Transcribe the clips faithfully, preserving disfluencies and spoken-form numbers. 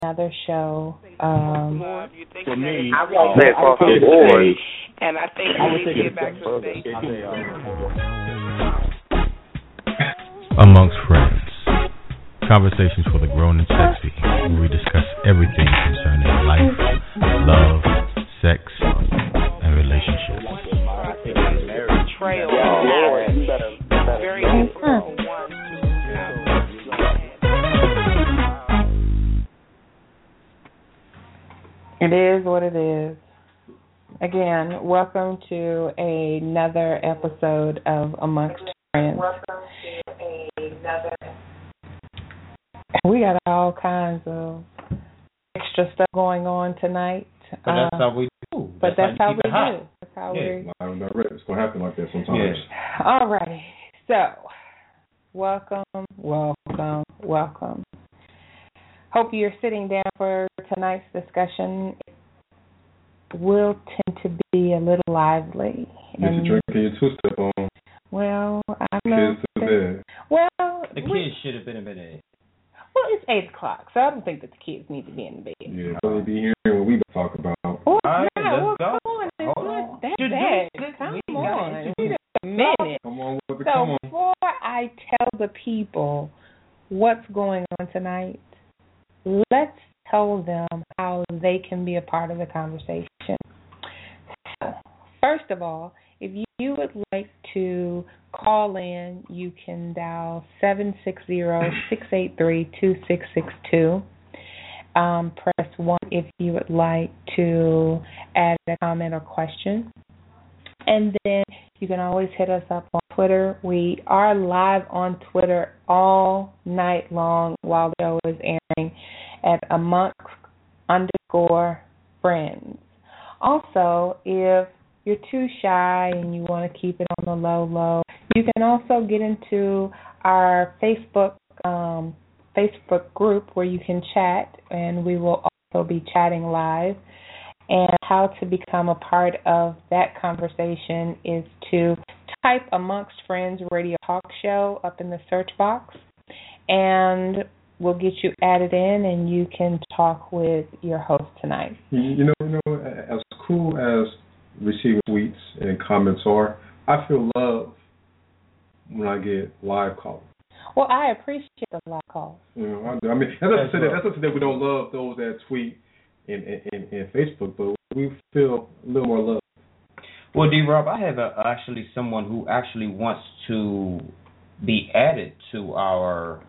another show. Um, For me, I won't um, say across I the would board, say, and I think I we would need take to it get a back step to further. station. I say, Amongst friends. Conversations for the grown and sexy, where we discuss everything concerning life, love, sex, and relationships. Trail. oh, Lord, you better, you better. Very difficult one to have. it is what it is. Again, welcome to another episode of Amongst Friends. Welcome to another. We got all kinds of extra stuff going on tonight. But that's uh, how we do. But that's, how, how we do. That's how yeah. we. I'm not ready. It's gonna happen like that sometimes. Yeah. All right. So, welcome, welcome, welcome. Hope you're sitting down for tonight's discussion. It will tend to be a little lively. Get your drink and your two-step on. Well, I know. Kids to bed. Well, The we, kids should have been in bed. well, it's eight o'clock, so I don't think that the kids need to be in the bed. Yeah, so they be hearing what we talk about. Well, All right, yeah, let's well, go. come on, it's Hold not on. that You do bad. it. Come We on, gotta wait a minute. Come on with the So come on. before I tell the people what's going on tonight, let's tell them how they can be a part of the conversation. So, first of all, if you would like to call in, you can dial seven six zero, six eight three, two six six two. Um, press one if you would like to add a comment or question. And then you can always hit us up on Twitter. We are live on Twitter all night long while the show is airing at amongst underscore friends. Also, if you're too shy and you want to keep it on the low low, you can also get into our Facebook um, Facebook group where you can chat, and we will also be chatting live. And how to become a part of that conversation is to type Amongst Friends Radio Talk Show up in the search box, and we'll get you added in, and you can talk with your host tonight. You, you know, you know, as cool as receiving tweets and comments are, I feel love when I get live calls. Well, I appreciate the live calls. You know, I, do. I mean, that's not to say that. That's not to say that we don't love those that tweet in in, in Facebook, but we feel a little more love. Well, D-Rob, I have a, actually someone who actually wants to be added to our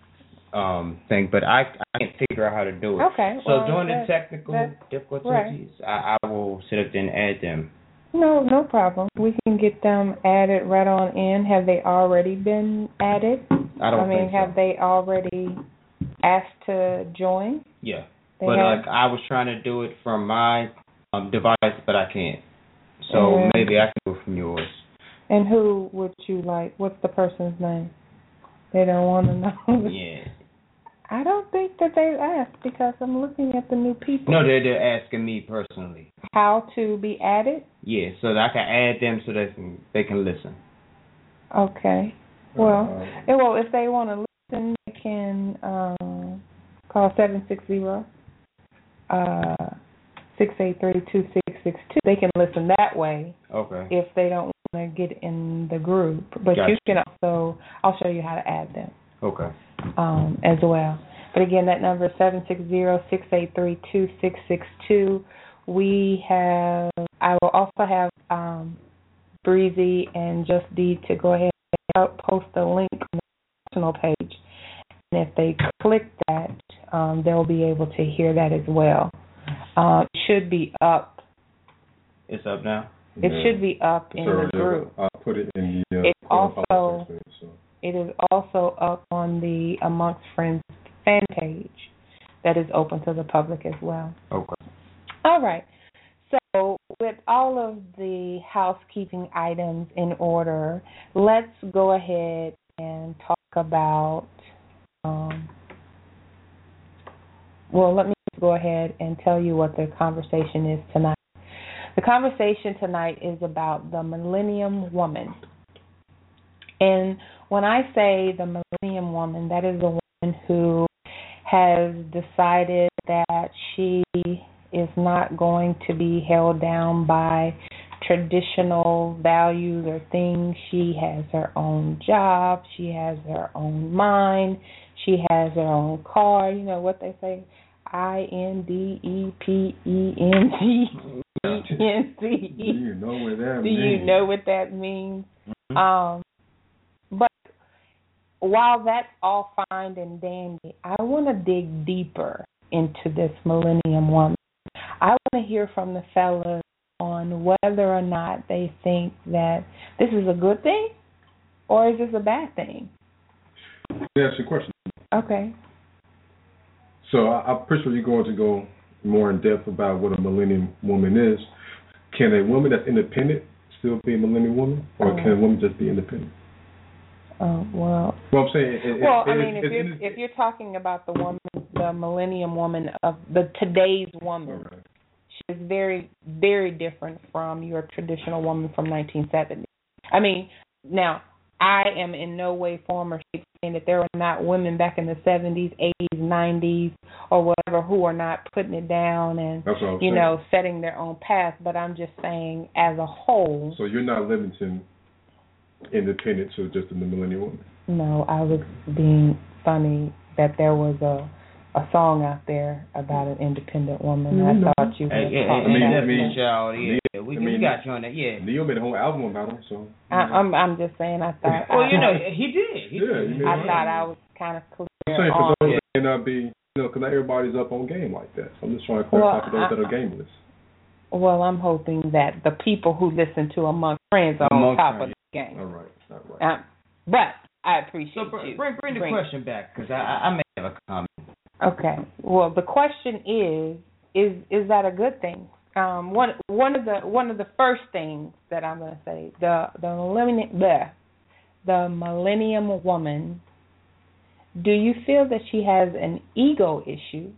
um, thing, but I, I can't figure out how to do it. Okay. So well, during that, the technical that, difficulties, right. I, I will sit up there and add them. No, no problem. We can get them added right on in. Have they already been added? I don't I mean, think so. have they already asked to join? Yeah. They but have? like I was trying to do it from my um, device, but I can't. So And, maybe I can do it from yours. and who would you like? What's the person's name? They don't want to know. Yeah. I don't think that they've asked because I'm looking at the new people. No, they're, they're asking me personally. How to be added? Yeah, so that I can add them so they can they can listen. Okay. Well, Uh, eh, well, if they want to listen, they can um, call seven six zero, six eight three, two six six two. They can listen that way Okay. if they don't want to get in the group. But Gotcha. you can also, I'll show you how to add them. Okay. Um, as well. But again, that number is seven six zero, six eight three, two six six two. We have, I will also have um, Breezy and Just D to go ahead and post a link on the personal page. And if they click that, um, they'll be able to hear that as well. Um, it should be up. It's up now? It yeah. should be up in Sorry, the group. I'll put it in the. Uh, It also- page, so. It is also up on the Amongst Friends fan page that is open to the public as well. Okay. All right. So with all of the housekeeping items in order, let's go ahead and talk about, um, well, let me go ahead and tell you what the conversation is tonight. The conversation tonight is about the Millennium Woman. And when I say the Millennium Woman, that is the woman who has decided that she is not going to be held down by traditional values or things. She has her own job. She has her own mind. She has her own car. You know what they say? I N D E P E N G E N C E. Do you know what that Do means? you know what that means? Mm-hmm. Um, but while that's all fine and dandy, I want to dig deeper into this Millennium Woman. I want to hear from the fellas on whether or not they think that this is a good thing or is this a bad thing. That's your question. Okay. So I, I'm pretty sure you're going to go more in depth about what a Millennium Woman is. Can a woman that's independent still be a Millennium Woman, or Oh. can a woman just be independent? Oh, well. Well, I'm saying. It, Well, it, I it, mean, it, if it, you're if you're talking about the woman, the Millennium Woman of the today's woman, right. she is very, very different from your traditional woman from nineteen seventy. I mean, now I am in no way, form, or shape saying that there were not women back in the seventies, eighties, nineties, or whatever who are not putting it down and That's what I was you saying. know setting their own path. But I'm just saying, as a whole. So you're not limiting independent to just the Millennium Woman. No, I was being funny that there was a a song out there about an independent woman. Mm-hmm. I thought you were Hey, hey, talking hey, I mean, about I mean, definitely, child. Yeah, we, I mean, we got you on that. Yeah. Neo made a whole album about him, so. I, I'm I'm just saying I thought. Well, I, you know, he did. He Yeah, did. you I made thought right. I was kind of clear I'm saying for on. those that may not be, you know, because not everybody's up on game like that. So I'm just trying to clarify Well, for those I- that are gameless. Well, I'm hoping that the people who listen to Among Friends are on Among top Friends. of the game. All right, all right. Um, but I appreciate So br- you. bring bring the Bring- question back, because I, I I may have a comment. Okay. Well, the question is, is is that a good thing? Um, one one of the one of the first things that I'm going to say, the the millennium the, the Millennium Woman. Do you feel that she has an ego issue,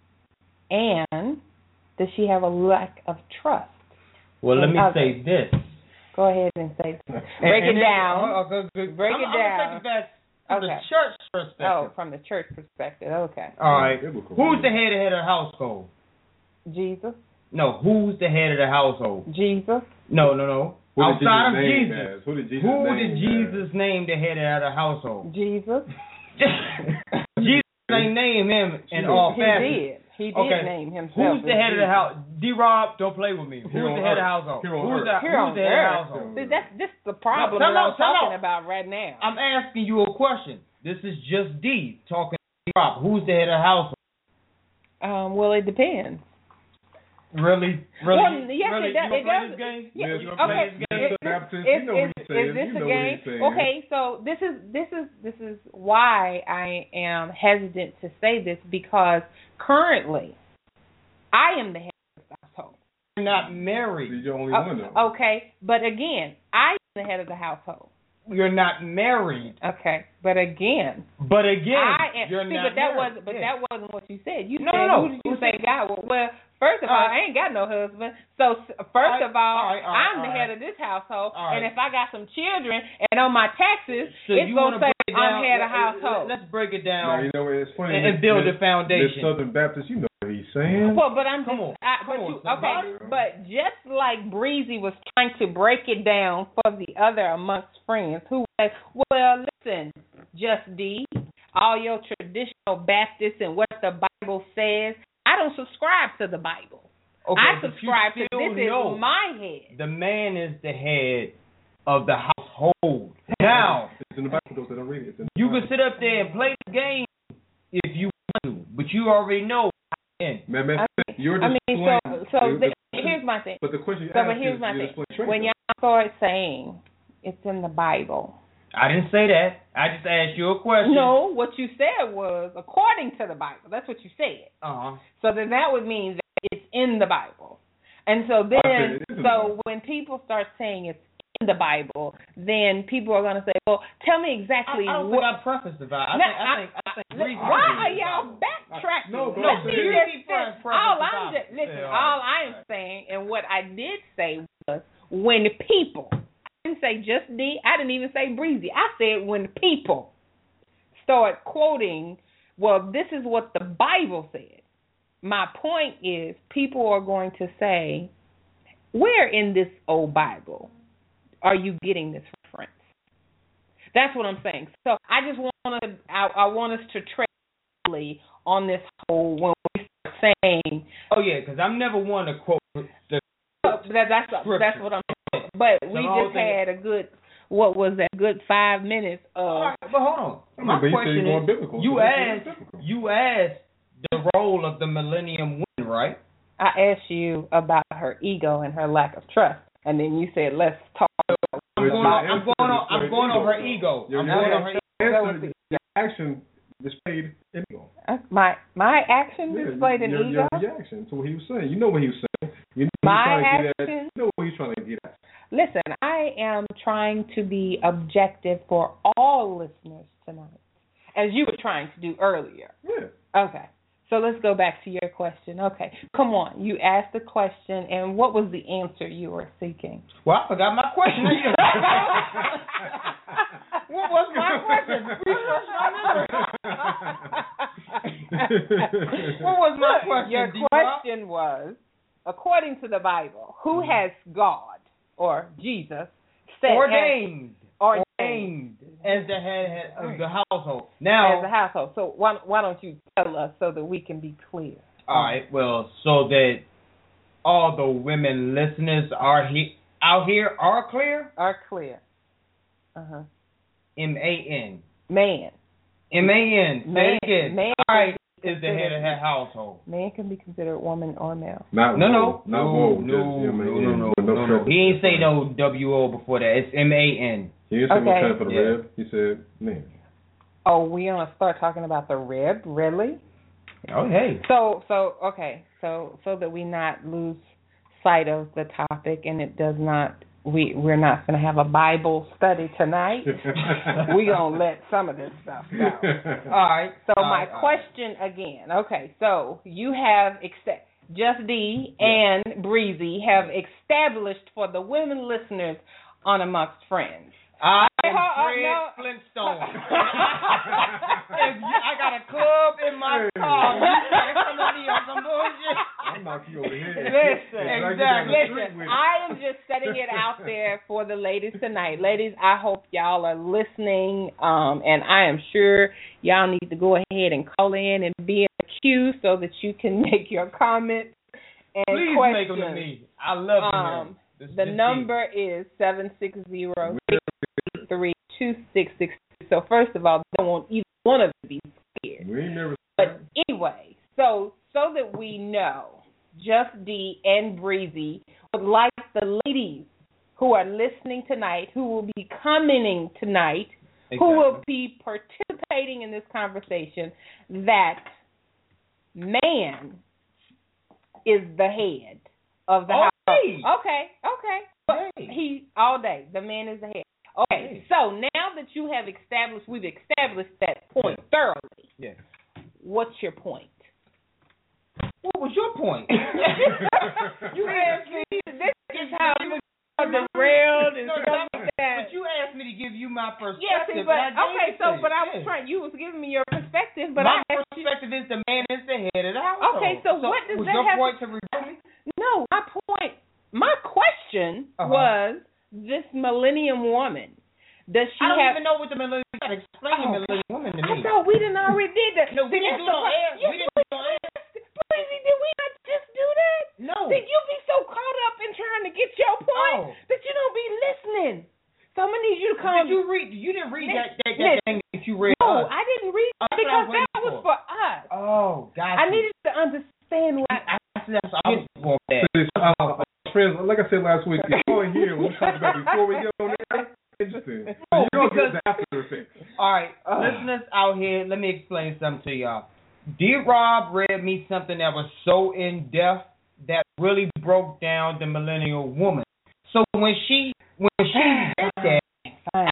and does she have a lack of trust? Well, let me Okay. say this. Go ahead and say. Break And- it and then- down. oh, oh, good, good. Break I'm, it I'm gonna down. take it back from Okay. the church perspective. Oh, from the church perspective. Okay. All right. Biblical. Who's the head of the household? Jesus. No, who's the head of the household? Jesus. No, no, no. Who did Outside of Jesus name Jesus. as? Who did Jesus Who name did as? Jesus name the head of the household? Jesus. Jesus ain't name him in He all He facets. did. He did Okay. name himself. Who's the as head of the Jesus. house? D-Rob, don't play with me. Who's Here the on head of the earth. household? Here on Who's earth. the, Here who's on the head of the earth. household? See, that's this the problem No, no, that I'm no, no. talking about right now. I'm asking you a question. This is just D talking to D-Rob. Who's the head of the household? Um, well, it depends. Really? Really? Well, yes, really? it does- You gonna it play does. this game? Yeah, Yes, You gonna play okay. this game? Is, Baptist, is, you know what is, he's saying. is this You a know what game? he's saying. Okay, so this is this is this is why I am hesitant to say this, because currently I am the head of the household. You're not married. He's the only Oh, one, though. okay, but again, I am the head of the household. You're not married. Okay, but again, But again, I am. you're See, not but that married. was but Yeah. that wasn't what you said. You No, said no, no. who did you say God? Well, well, first of All all, right. I ain't got no husband. So s- first All right, of all, all right, all right, I'm the all head right. of this household, All and right. if I got some children and on my taxes, So it's you gonna wanna say break it I'm down? head of Let- let- household. Let's break it Now, down you know what? It's funny. and, and Miss- build a Miss- foundation. Miss Southern Baptist, you know what he's saying. Well, but I'm just, Come on. I, Come but on, you, somebody. okay, but just like Breezy was trying to break it down for the other amongst friends who say, well, listen, Just D, all your traditional Baptists and what the Bible says, I don't subscribe to the Bible. Okay, I but you subscribe to still this know is my head. the man is the head of the household. Now, It's in the Bible, those that don't read it. It's in the you Bible. can sit up there and play the game if you want to, but you already know. Man, man, I mean, you're I mean, displaying. so so the- the, the- here's my thing. But the question you So, ask but here's is, my you're thing. displaying When trade, y'all start saying it's in the Bible, I didn't say that. I just asked you a question. no, what you said was according to the Bible. That's what you said. Uh-huh. So then that would mean that it's in the Bible. And so I said then, it is in the so Bible. when people start saying it's in the Bible, then people are going to say, well, tell me I, exactly I don't what. think I prefaced the Bible. I No, think I I- think I think Let- Breezy why did are the y'all Bible. backtracking? No, go Let ahead. me You just keep say- preface the all Bible. I'm just listen. Yeah, all all right. I'm saying, and what I did say was when people. I didn't say just D. I didn't even say Breezy. I said when people start quoting, well, this is what the Bible said. my point is, people are going to say, where in this old Bible are you getting this reference? That's what I'm saying. So I just want to, I, I want us to tread on this whole, when we start saying, oh yeah, because I'm never one to quote the that, that's that's what I'm saying. But we so just had a good, what was that, good five minutes of. All right, but hold on. My but question you is, biblical, you so asked, you asked the role of the Millennium Woman, right? I asked you about her ego and her lack of trust, and then you said, let's talk. I'm going, I'm going on. I'm going over her ego. I'm going over her ego. Your action displayed an ego. My my action Yeah, displayed an your, ego. Your reaction to what he was saying. You know what he was saying. You know my what he's trying to action. get at. You know what he's trying to get at. Listen, I am trying to be objective for all listeners tonight, as you were trying to do earlier. Yeah. Okay. So let's go back to your question. Okay, come on. You asked the question, and what was the answer you were seeking? Well, I forgot my question. What was my question? What was my question? Your question was, according to the Bible, who has God or Jesus set ordained, as, ordained as the head of the household? Now, as a household. So why why don't you tell us so that we can be clear? All right. Well, so that all the women listeners are he, out here are clear. Are clear. Uh huh. M A N. Man. M A N. Man. Say it again. Man all right. Is the head of that household. Man can be considered woman or male. Not no, no, not no, woe, no, just, no, I no, mean, no, no, no, no. He ain't say no W O before that. It's M A N. He didn't say okay. what kind for the yeah. rib. He said man. Oh, we gonna start talking about the rib, really? Oh, hey. So, so okay, so so that we not lose sight of the topic, and it does not. We we're not gonna have a Bible study tonight. We gonna let some of this stuff go. All right. So all my right, question right. again. Okay, so you have ex- Just D yeah. and Breezy have established for the women listeners on Amongst Friends. I am uh, uh, Fred no. Flintstone. If you, I got a club in my car. You can't come on me on some bullshit. I'm knocking you over the head. Listen, Yeah, exactly. Listen, I am just setting it out there for the ladies tonight. Ladies, I hope y'all are listening, um, and I am sure y'all need to go ahead and call in and be in the queue so that you can make your comments and Please questions. make them to me. I love to hear Um, them. This, the this number is seven six zero, six three two, six six two. So first of all, I don't want either one of them to be scared. We ain't never. But anyway, so so that we know, Just D and Breezy would like the ladies who are listening tonight, who will be commenting tonight, Exactly. who will be participating in this conversation, that man is the head of the Oh, house. hey. Okay, okay. Hey. He all day. The man is the head. Okay, Hey. so now that you have established, we've established that point thoroughly. Yeah. What's your point? What was your point? You asked me. This is how you are derailed and No, stuff no, like that. But you asked me to give you my perspective. Yeah, see, but and I gave okay, it so to but you. I was Yeah. trying. You was giving me your perspective, but my I asked you. perspective is the man is the head of the household. Okay, so what does was that your have point to reveal me? No, my point. My question Uh-huh. was this Millennium Woman. Does she I don't have? even know what the millennium. You gotta explain Oh, the millennium woman to I me. thought we didn't already did that. No, we See, didn't that's do it the on part- air. You, We didn't do it on air. Breezy, did we not just do that? No. Did you be so caught up in trying to get your point Oh. that you don't be listening? So I'm gonna need you to come. Did you read? You didn't read Listen, that that, that listen. thing that you read. No, us. I didn't read Oh, that that's what I because was that waiting was for. for us. Oh, gotcha. I needed to understand what. I, I, that's what I was for that. Uh, friends, like I said last week, it's all here. We talked about before we get on there. Interesting. So Oh, you don't because- get the after effects. All right, listeners out here, let me explain something to y'all. D. Rob read me something that was so in depth that really broke down the millennial woman. So when she when she did that, Fine.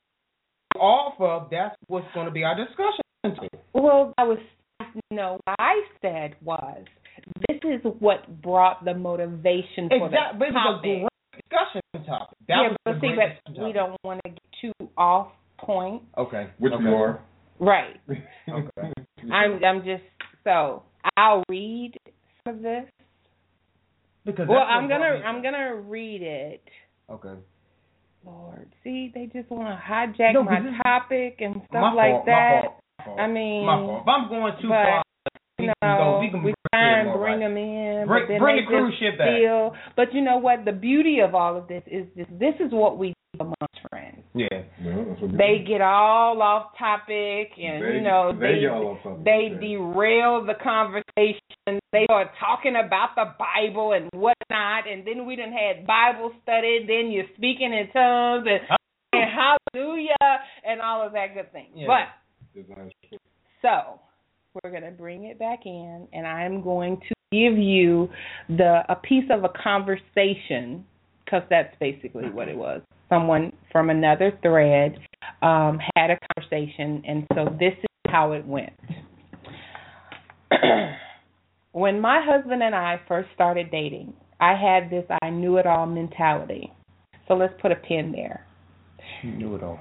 off of that's what's going to be our discussion. Well, I was no. What I said was this is what brought the motivation for Exactly, but the it was a topic. great discussion topic. That yeah, was but a see, great but discussion we topic. don't want to get too off point. Okay, Which okay. we are. Right. Okay. I'm. I'm just so. I'll read some of this. Because well, that's I'm what gonna brought me- I'm gonna read it. Okay. Lord, see, they just want to hijack No, my this is- topic and stuff My like fault, that. My fault. My fault. I mean, my fault. If I'm going too but, far, we you can know, go. We can we bring try and them bring right. them in, Bring, but then bring they the cruise just ship back. feel. But you know what? The beauty of all of this is this. This is what we do amongst friends. Yeah. Well, that's what They get all off topic, and They- you know they they get all off topic, they okay. derail the conversation. They start talking about the Bible and whatnot, and then we done had Bible study. Then you're speaking in tongues and, and hallelujah and all of that good thing. Yeah. But so we're gonna bring it back in, and I'm going to give you the a piece of a conversation, because that's basically what it was. Someone from another thread um, had a conversation, and so this is how it went. When my husband and I first started dating, I had this I knew it all mentality. So let's put a pin there. You knew it all.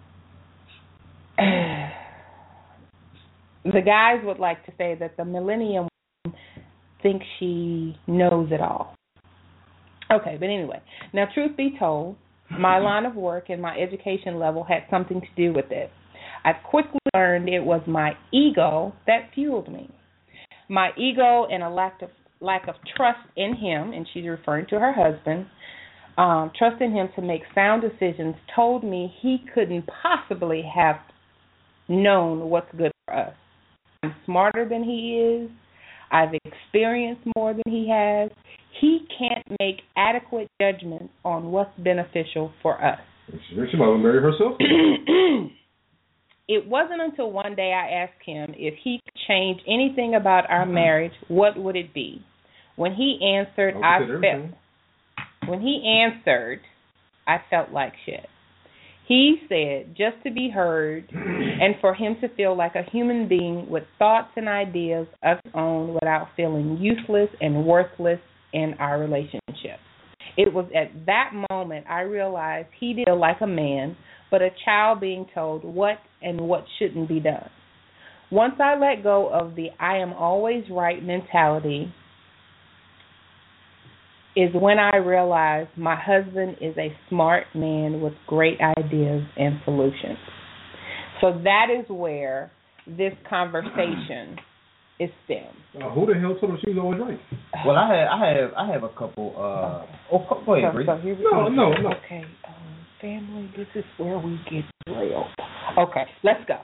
The guys would like to say that the millennium woman thinks she knows it all. Okay, but anyway. Now, truth be told, my line of work and my education level had something to do with it. I quickly learned it was my ego that fueled me. My ego and a lack of lack of trust in him, and she's referring to her husband, um, trust in him to make sound decisions, told me he couldn't possibly have known what's good for us. I'm smarter than he is. I've experienced more than he has. He can't make adequate judgments on what's beneficial for us. She might have married herself. It wasn't until one day I asked him if he could change anything about our marriage, what would it be? When he answered, I felt when he answered, I felt like shit. He said just to be heard and for him to feel like a human being with thoughts and ideas of his own without feeling useless and worthless in our relationship. It was at that moment I realized he didn't feel like a man, but a child being told what and what shouldn't be done. Once I let go of the I am always right mentality is when I realized my husband is a smart man with great ideas and solutions. So that is where this conversation is stemmed. Uh, who the hell told her she was always right? Well, I have, I have, I have a couple. Uh, oh, go- go ahead, So, Bree. so here we No, go. no, no. Okay, um, family, this is where we get real. Okay, let's go.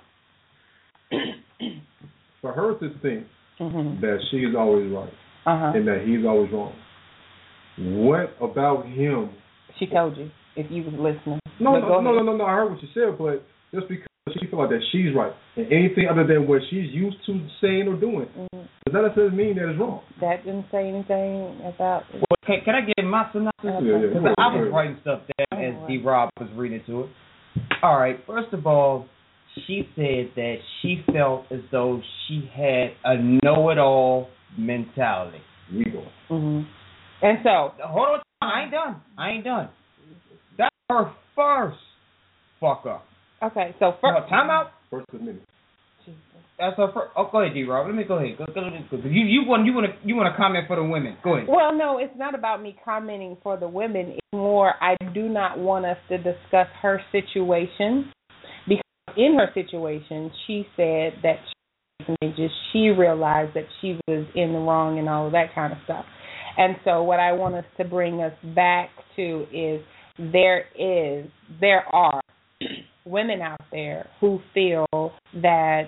For her to think Mm-hmm. that she is always right Uh-huh. and that he's always wrong, what about him? She told you, if you was listening. No, But no, go no, no, ahead. no, no. I heard what you said, but just because she feel like that she's right and anything other than what she's used to saying or doing, Mhm. does that necessarily mean that it's wrong? That didn't say anything about. Well, can, can I get my synopsis? Okay. Yeah, yeah. Because I was Right. writing stuff down as Alright. D. Rob was reading to it. All right. First of all, she said that she felt as though she had a know-it-all mentality. We go. Mm-hmm. And so, Hold on, I ain't done. I ain't done. That's her first fuck up. okay, so No, first. time out. First minute. That's her first. Oh, go ahead, D. Rob. Let me go ahead. Go, go, go, go. You you want you want to you want to comment for the women? Go ahead. Well, no, it's not about me commenting for the women. It's more, I do not want us to discuss her situation because in her situation, she said that she, just she realized that she was in the wrong and all of that kind of stuff. And so, what I want us to bring us back to is there is there are women out there who feel that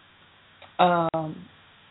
um,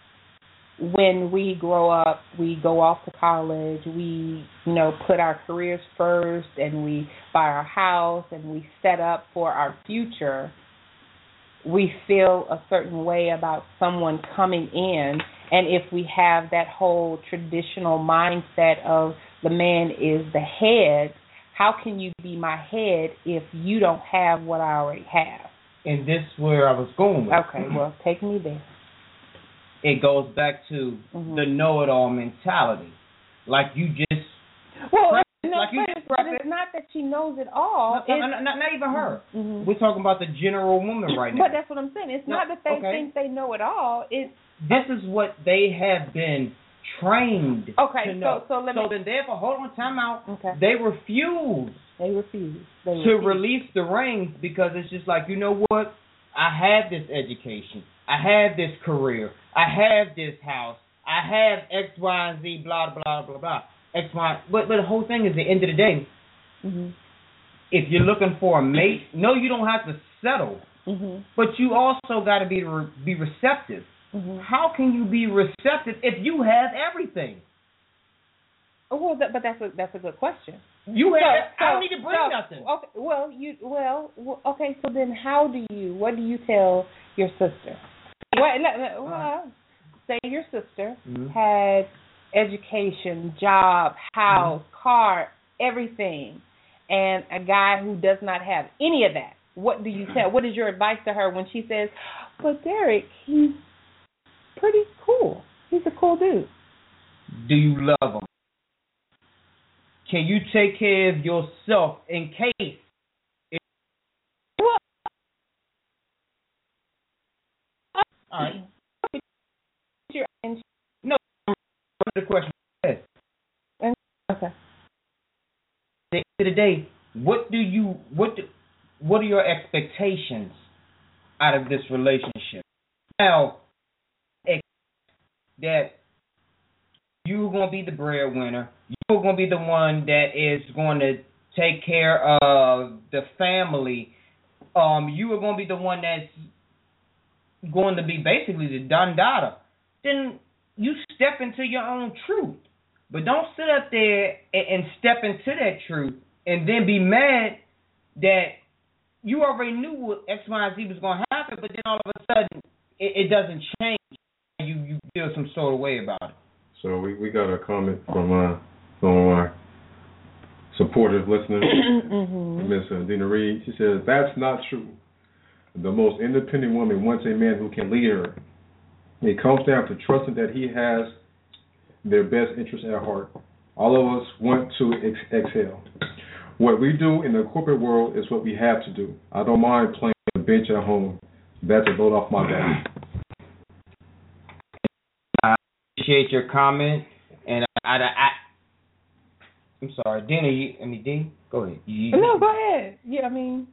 when we grow up, we go off to college, we, you know, put our careers first and we buy our house and we set up for our future, we feel a certain way about someone coming in. And if we have that whole traditional mindset of the man is the head, how can you be my head if you don't have what I already have? And this is where I was going with. Okay, well, take me there. It goes back to Mhm. the know-it-all mentality. Like you just Well, Right. no, Like you but, just but preface- it's not that she knows it all. not, It's- not, not, not even her. Mhm. We're talking about the general woman right now. But that's what I'm saying. It's No, not that they okay. think they know it all. It's this is what they have been trained Okay, to know. so so let me. So then, therefore, hold on, time out. Okay. They refuse They refuse. They to refuse. release the rings because it's just like, you know what? I have this education. I have this career. I have this house. I have X, Y, and Z, blah, blah, blah, blah. X, Y. But, but the whole thing is, at the end of the day, Mm-hmm. if you're looking for a mate, no, you don't have to settle. Mm-hmm. But you also got to be re- be receptive. Mm-hmm. How can you be receptive if you have everything? Oh, well, that, but that's a that's a good question. You So- have. I don't so- need to bring so- nothing. Okay, well, you well, well, okay. So then, how do you? What do you tell your sister? What? let- let- Well, say your sister Mhm. had education, job, house, car, everything, and a guy who does not have any of that. What do you tell? What is your advice to her when she says, "But Derek, he's pretty cool. He's a cool dude." Do you love them? Can you take care of yourself in case? Well, All right. your- and- The question is, Okay. at the end of the day, what do you what do, what are your expectations out of this relationship? Now, ex- that you're going to be the breadwinner. You're going to be the one that is going to take care of the family. Um, you are going to be the one that's going to be basically the Don Dada. Then you step into your own truth. But don't sit up there and, and step into that truth and then be mad that you already knew what X, Y, and Z was going to happen, but then all of a sudden it, it doesn't change. You you feel some sort of way about it. So we, we got a comment from uh, from our supportive listener, Mm-hmm. Miss uh, Dina Reed. She says, that's not true. The most independent woman wants a man who can lead her. It comes down to trusting that he has their best interest at heart. All of us want to ex- excel. What we do in the corporate world is what we have to do. I don't mind playing the bench at home. That's a load off my back. I appreciate your comment, and I, I, I I'm sorry, Dina. You, I mean, D. Go ahead. You, No, go ahead. Yeah, I mean,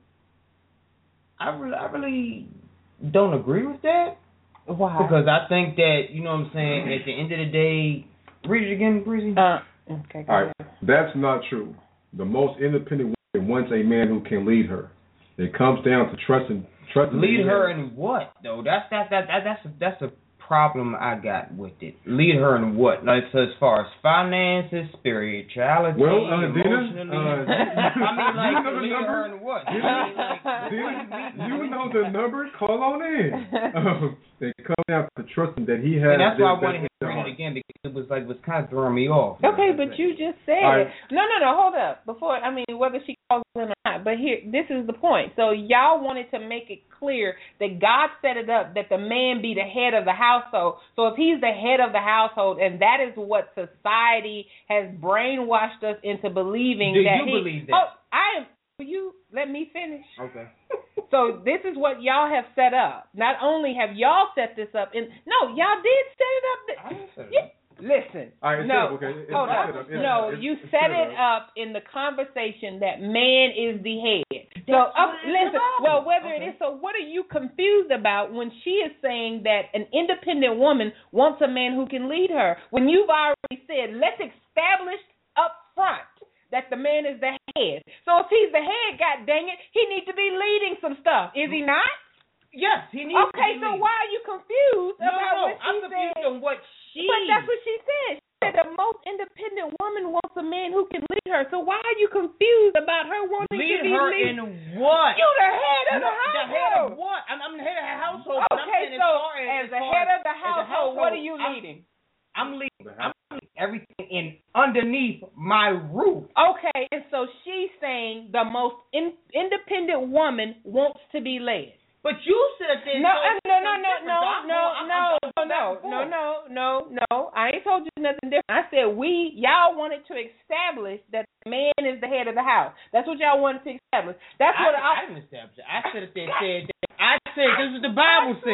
I really, I really don't agree with that. why? Because I think that, you know what I'm saying, at the end of the day, read it again, Breezy. Uh, okay, go All ahead. right, that's not true. The most independent woman wants a man who can lead her. It comes down to trusting. trusting Lead that- her in what, though? That's that that, that that's a, that's a problem I got with it. Lead her in what? Like, so as far as finances, spirituality, Well, uh, Dina, emotionally. uh, I mean, like, you know the lead number? her in what? Dina, I mean, like, Dina, you know the number. Call on in. Um, it comes down to trusting that he has. and that's why I their wanted him best to bring interest it again, because it was like it was kind of throwing me off. Okay, but you just said All right. it. No, no, no. Hold up. Before, I mean, whether she calls in or not. But here, this is the point. So y'all wanted to make it clear that God set it up that the man be the head of the household. So if he's the head of the household, and that is what society has brainwashed us into believing. Do that you Uh, he, believe that? Oh, I am. Will you let me finish? Okay. So this is what y'all have set up. Not only have y'all set this up, and no, y'all did set it up. I didn't set it Yeah, listen, All right, it's no, set up, okay? It's hold set up. up. It's- No, it's- you it's set set it up. up in the conversation that man is the head. So That's uh, what it's listen, about. well, whether it Okay. is, so what are you confused about when she is saying that an independent woman wants a man who can lead her, when you've already said, let's establish up front that the man is the head. So if he's the head, god dang it, he needs to be leading some stuff. Is he not? Yes, he needs Okay, to be so lead. why are you confused No, about no, what she I'm confused said? on what she. But that's what she said. She said the most independent woman wants a man who can lead her. So why are you confused about her wanting lead to be her lead? in what? You the head of No, the the head of household. what? I'm, I'm the head of the household. but I'm Okay, saying so as far as, as as the far head as- of the as a household, what are you I'm- leading? I'm leading. I'm leading everything in underneath my roof. Okay, and so she's saying the most in, independent woman wants to be led. But you said that. No, uh, no, no, no, no, no, no, no, no, no, no, no. I ain't told you nothing different. I said we, y'all wanted to establish that the man is the head of the house. That's what y'all wanted to establish. That's I, what I I. didn't establish it. I said that said that. I said this is what the Bible said.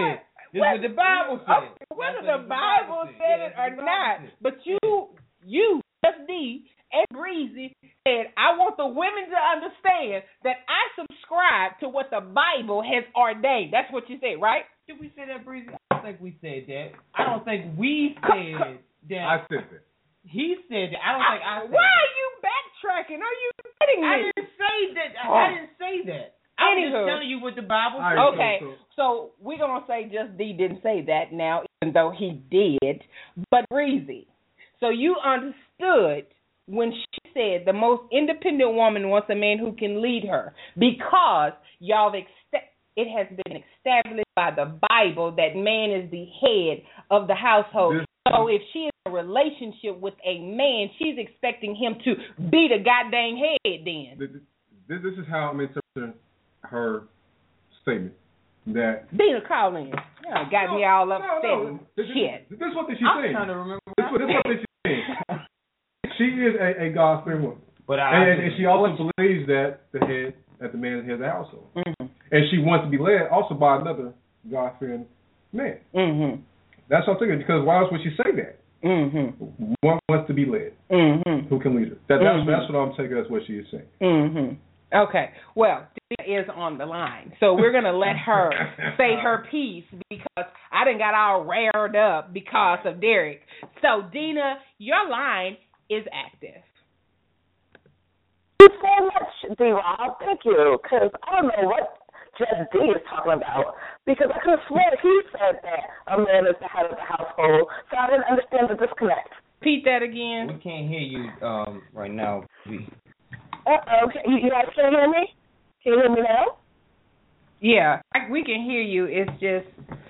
This is what the Bible said. Okay, whether the Bible said it or not, but you, you, Just D, and Breezy said, I want the women to understand that I subscribe to what the Bible has ordained. That's what you said, right? Did we say that, Breezy? I don't think we said that. I don't think we said that. I said that. He said that. I don't think I said Why that. are you backtracking? Are you kidding me? I didn't say that. I, Oh. I didn't say that. I'm Anywho. just telling you what the Bible All says. right, Okay, so- so we're going to say Just D didn't say that now, even though he did. But Breezy, so you understood when she said the most independent woman wants a man who can lead her because y'all ex- it has been established by the Bible that man is the head of the household. This- So if she is in a relationship with a man, she's expecting him to be the goddamn head then. This, this is how I'm interpreting her statement. That Dina, call in. You done got no, me all no, upset. no. This, Shit. This, this is what she's I'm saying. trying to remember. This, is what- this is what she's saying. She is a, a God-fearing woman. But I, And, and she also believes that the head, that the man is the head of the household. Mm-hmm. And she wants to be led also by another God-fearing man. Mm-hmm. That's what I'm thinking, because why else would she say that? Mm-hmm. One wants to be led. Mm-hmm. Who can lead her? That, that's, Mhm. that's what I'm taking as what she is saying. Mm-hmm. Okay. Well, Dina is on the line, so we're gonna let her say her piece because I done got all reared up because of Derek. So Dina, your line is active. Thank you so much, D-Rob. Thank you, because I don't know what Just D is talking about, because I could have sworn he said that a man is the head of the household, so I didn't understand the disconnect. Repeat that again. we can't hear you um, right now. We, Uh-oh, okay. you, you guys can't hear me? Can you hear me now? Yeah, I, we can hear you. It's just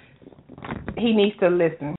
he needs to listen.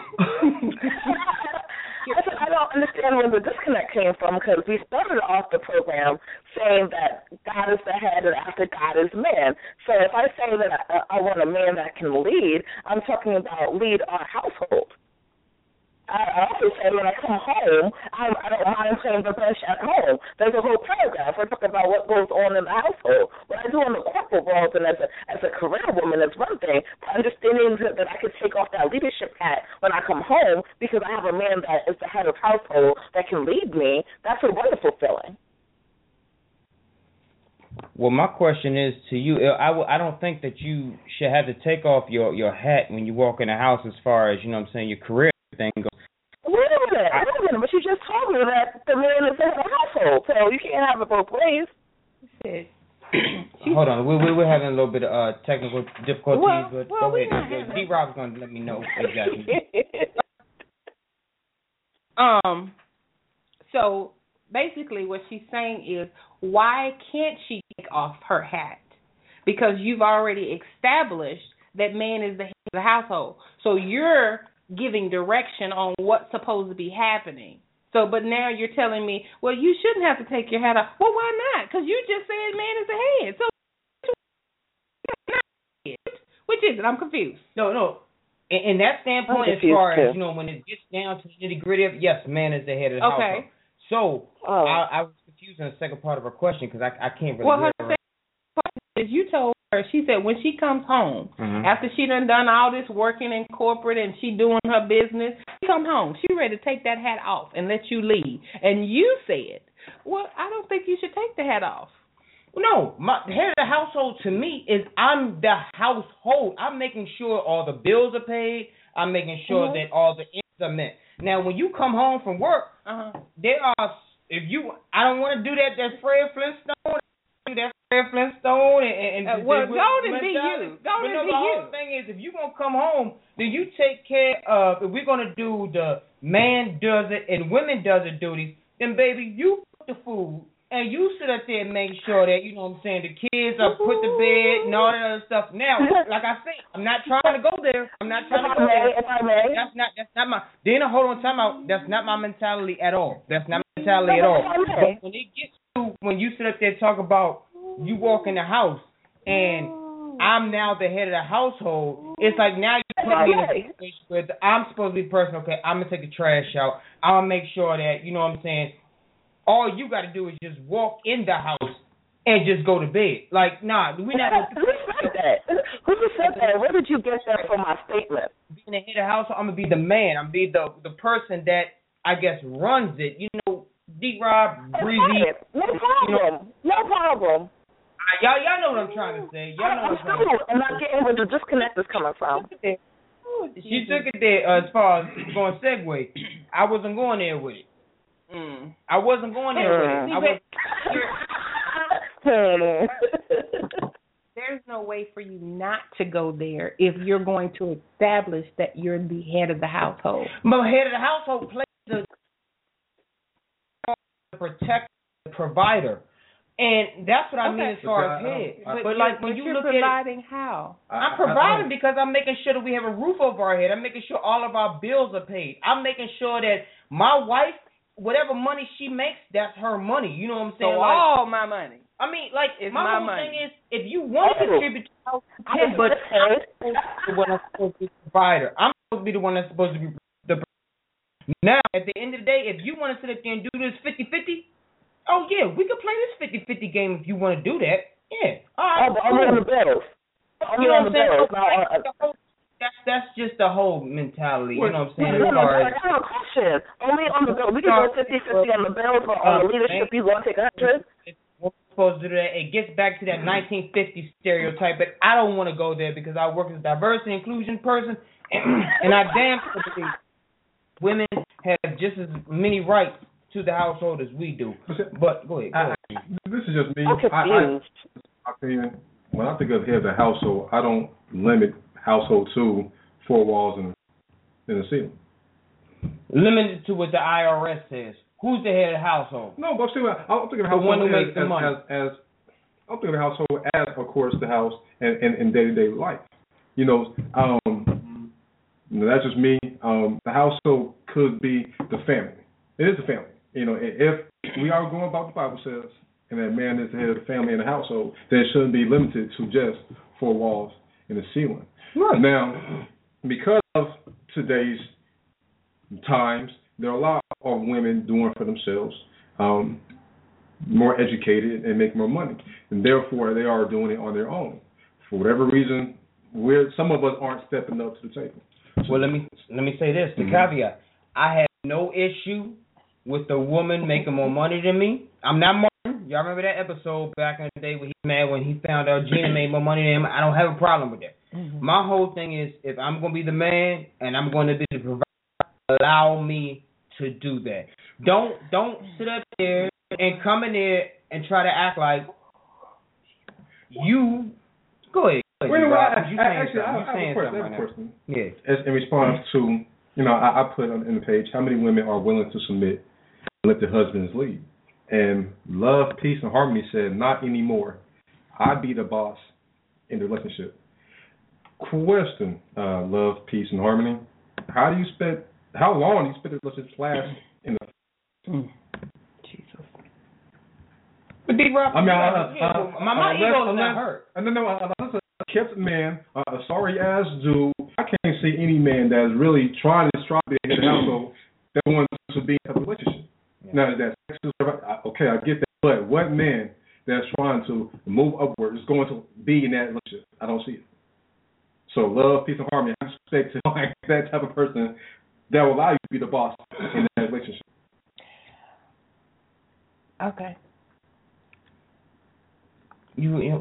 I said, I don't understand where the disconnect came from, because we started off the program saying that God is the head and after God is man. So if I say that I, I want a man that can lead, I'm talking about lead our household. I also say when I come home, I, I don't mind playing the bench at home. There's a whole paragraph. We're talking about what goes on in the household. What I do in the corporate world and as a, as a career woman is one thing, but understanding that, that I can take off that leadership hat when I come home because I have a man that is the head of household that can lead me, that's a wonderful feeling. well, my question is to you. I, w- I don't think that you should have to take off your, your hat when you walk in the house as far as, you know what I'm saying, your career thing goes. Wait a minute, wait a minute, but you just told me that the man is the head of the household, so you can't have it both ways. Hold on, we, we, we're having a little bit of uh, technical difficulties, Well, but well, go we're ahead. not having- D-Rob's going to let me know exactly. Um, so basically what she's saying is, why can't she take off her hat? Because you've already established that man is the head of the household. So you're giving direction on what's supposed to be happening. So, but now you're telling me, well, you shouldn't have to take your hat off. Well, why not? Because you just said man is the head. So, which is it? I'm confused. No, no. In, in that standpoint, I'm as far confused, as, you know, when it gets down to the nitty-gritty of, yes, man is the head of the Okay. household. So, Oh. I, I was confused in the second part of her question because I, I can't really Well, hear her her. second is you told her, she said when she comes home, Mhm. after she done done all this working in corporate and she doing her business, she come home, she ready to take that hat off and let you lead. And you said, well, I don't think you should take the hat off. No, my the head of the household to me is I'm the household. I'm making sure all the bills are paid. I'm making sure Mhm. that all the ends are met. Now, when you come home from work, Uh-huh. there are if you I don't want to do that. That Fred Flintstone. Do that Fred Flintstone and, and Uh, and well, do- go on and be mentality. you. Go on But and no, be the you. whole thing is, if you're gonna come home, then you take care of. If we're gonna do the man does it and women does it duties, then baby, you cook the food and you sit up there and make sure that, you know what I'm saying, the kids are put to bed and all that other stuff. Now, like I said, I'm not trying to go there. I'm not If trying to I go may, there. if I may. That's not that's not my Dana, hold on, time out. That's not my mentality at all. That's not my mentality at all. But when it gets to when you sit up there and talk about you walk in the house and I'm now the head of the household, it's like now you put me in a situation where I'm supposed to be the person, okay, I'm gonna take the trash out. I'm gonna make sure that, you know what I'm saying, all you gotta do is just walk in the house and just go to bed. Like, nah, we're not gonna Who said that? that? Who said that? Where did you get that from my statement? Being the head of the household, I'm gonna be the man. I'm gonna be the the person that I guess runs it. You know, D Rob, Breezy. No problem. You know, no problem. Y'all, y'all know what I'm trying to say. Y'all know what I'm trying to say. I'm not getting where the disconnect is coming from. She took it there uh, as far as going segue. I wasn't going there with it. Mm. I wasn't going there with it. I was. There's no way for you not to go there if you're going to establish that you're the head of the household. But head of the household plays the protect the provider. And that's what I okay. mean as far as head. But, but like when but you you're look providing at it, how? I'm providing because I'm making sure that we have a roof over our head. I'm making sure all of our bills are paid. I'm making sure that my wife, whatever money she makes, that's her money. You know what I'm saying? So like, all my money. I mean, like it's my, my whole money. thing is, if you want to contribute to the house, you can, but I'm the one that's supposed to be the provider. I'm supposed to be the one that's supposed to be the. Now, at the end of the day, if you want to sit up there and do this fifty-fifty, oh, yeah, we could play this fifty-fifty game if you want to do that. Yeah. All right. Oh, but only on the bills. Only you know on the bills. Not on, that's, that's just the whole mentality. You know what I'm saying? No, no, no, I have a question. Only on the bills. We can go fifty-fifty on the bills, but on the leadership, you going to take one hundred? We're supposed to do that. It gets back to that nineteen fifties stereotype, but I don't want to go there because I work as a diversity inclusion person, and, and I damn sure believe women have just as many rights to the household as we do. But go ahead. Go ahead. I, this is just me. I'm confused. I, I, I, when I think of head of the household, I don't limit household to four walls and, and a ceiling. Limited to what the I R S says. Who's the head of the household? No, but see, I'm thinking of household the one who as, makes the as, money. As, as, I'm thinking of household as, of course, the house and in day-to-day life. You know, um, you know, that's just me. Um, the household could be the family. It is the family. You know, if we are going about the Bible says, and that man is the head of the family and the household, then it shouldn't be limited to just four walls and a ceiling. Right. Now, because of today's times, there are a lot of women doing for themselves, um, more educated and make more money, and therefore they are doing it on their own. For whatever reason, we're some of us aren't stepping up to the table. Well, let me let me say this: the mm-hmm. caveat. I have no issue with the woman making more money than me. I'm not Martin. Y'all remember that episode back in the day when he was mad when he found out Gina made more money than him? I don't have a problem with that. Mm-hmm. My whole thing is if I'm going to be the man and I'm going to be the provider, allow me to do that. Don't don't sit up there and come in there and try to act like you. Go ahead. Go ahead Wait, well, I, you I, saying actually, something. I, I have a question. Right I have a question. Yeah. As, in response to, you know, I, I put on in the page how many women are willing to submit and let their husbands lead. And Love, Peace, and Harmony said, not anymore. I be the boss in the relationship. Question, uh, Love, Peace, and Harmony. How do you spend, how long do you spend the relationship last in the... Mm. Jesus. But big rock, I mean, uh, uh, my, my unless, ego's unless, not hurt. No, no, unless a kept man, uh, a sorry-ass dude, I can't see any man that's really trying to strive to be in the household that wants to be in a relationship. Yeah. Now, that sex is, okay, I get that, but what man that's trying to move upward is going to be in that relationship? I don't see it. So love, peace, and harmony, I expect to find that type of person that will allow you to be the boss in that relationship. Okay. You, you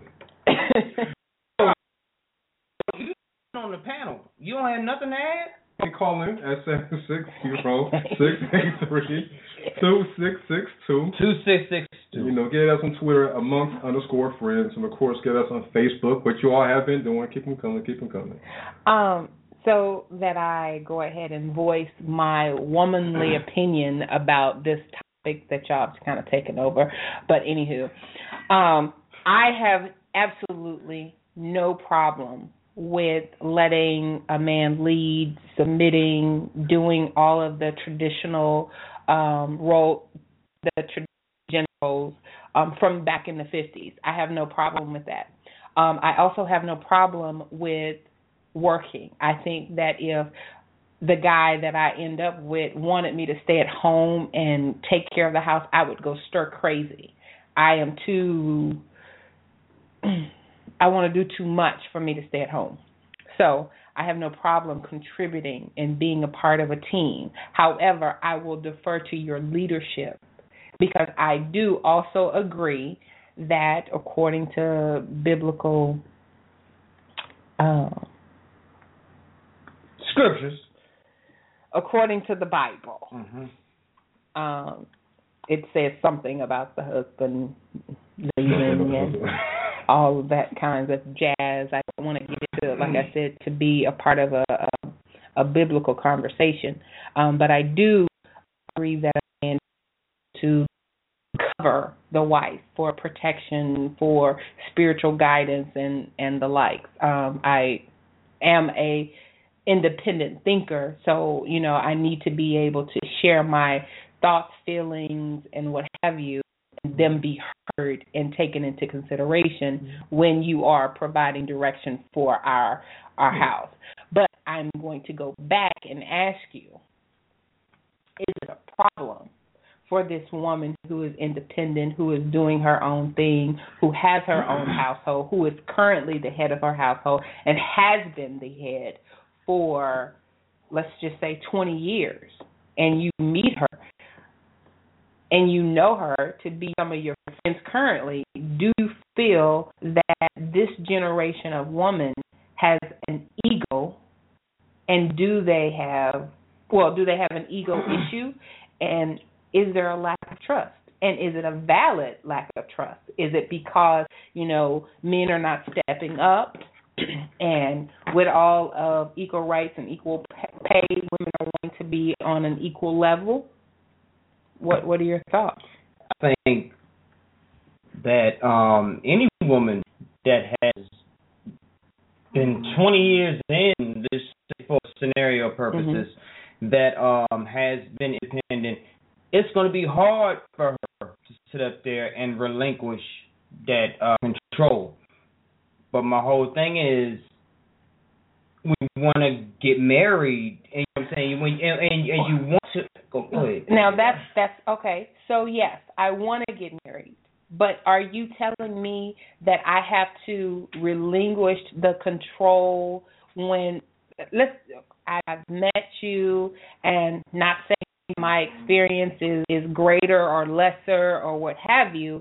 on the panel. You don't have nothing to add? You can call in at seven six zero, six eight three, two six six two. two six six two. You know, get us on Twitter, amongst underscore friends, and of course get us on Facebook, what you all have been doing. Keep them coming, keep them coming. Um, so that I go ahead and voice my womanly opinion about this topic that y'all have kind of taken over. But anywho, um, I have absolutely no problem with letting a man lead, submitting, doing all of the traditional um, role, the traditional roles um, from back in the fifties. I have no problem with that. Um, I also have no problem with working. I think that if the guy that I end up with wanted me to stay at home and take care of the house, I would go stir crazy. I am too I want to do too much for me to stay at home. So I have no problem contributing and being a part of a team. However, I will defer to your leadership because I do also agree that according to biblical uh, scriptures, according to the Bible, mm-hmm. um, it says something about the husband leaving and all of that kinds of jazz. I don't want to get into it, like I said, to be a part of a a, a biblical conversation. Um, but I do agree that a man to cover the wife for protection, for spiritual guidance, and, and the likes. Um, I am a independent thinker, so, you know, I need to be able to share my thoughts, feelings, and what have you, and them be heard and taken into consideration mm-hmm. when you are providing direction for our our mm-hmm. house. But I'm going to go back and ask you, is it a problem for this woman who is independent, who is doing her own thing, who has her own household, who is currently the head of her household and has been the head for, let's just say, twenty years, and you meet her and you know her to be some of your friends currently, do you feel that this generation of women has an ego, and do they have, well, do they have an ego issue, and is there a lack of trust? And is it a valid lack of trust? Is it because, you know, men are not stepping up, and with all of equal rights and equal pay, women are wanting to be on an equal level? What What are your thoughts? I think that um, any woman that has been twenty years in this, for scenario purposes, mm-hmm. that um, has been independent, it's going to be hard for her to sit up there and relinquish that uh, control. But my whole thing is, we want to get married, and you know what I'm saying, when, and, and, and you want to go, go ahead. Now that's that's okay. So yes, I want to get married, but are you telling me that I have to relinquish the control when let's I've met you, and not saying my experience is, is greater or lesser or what have you,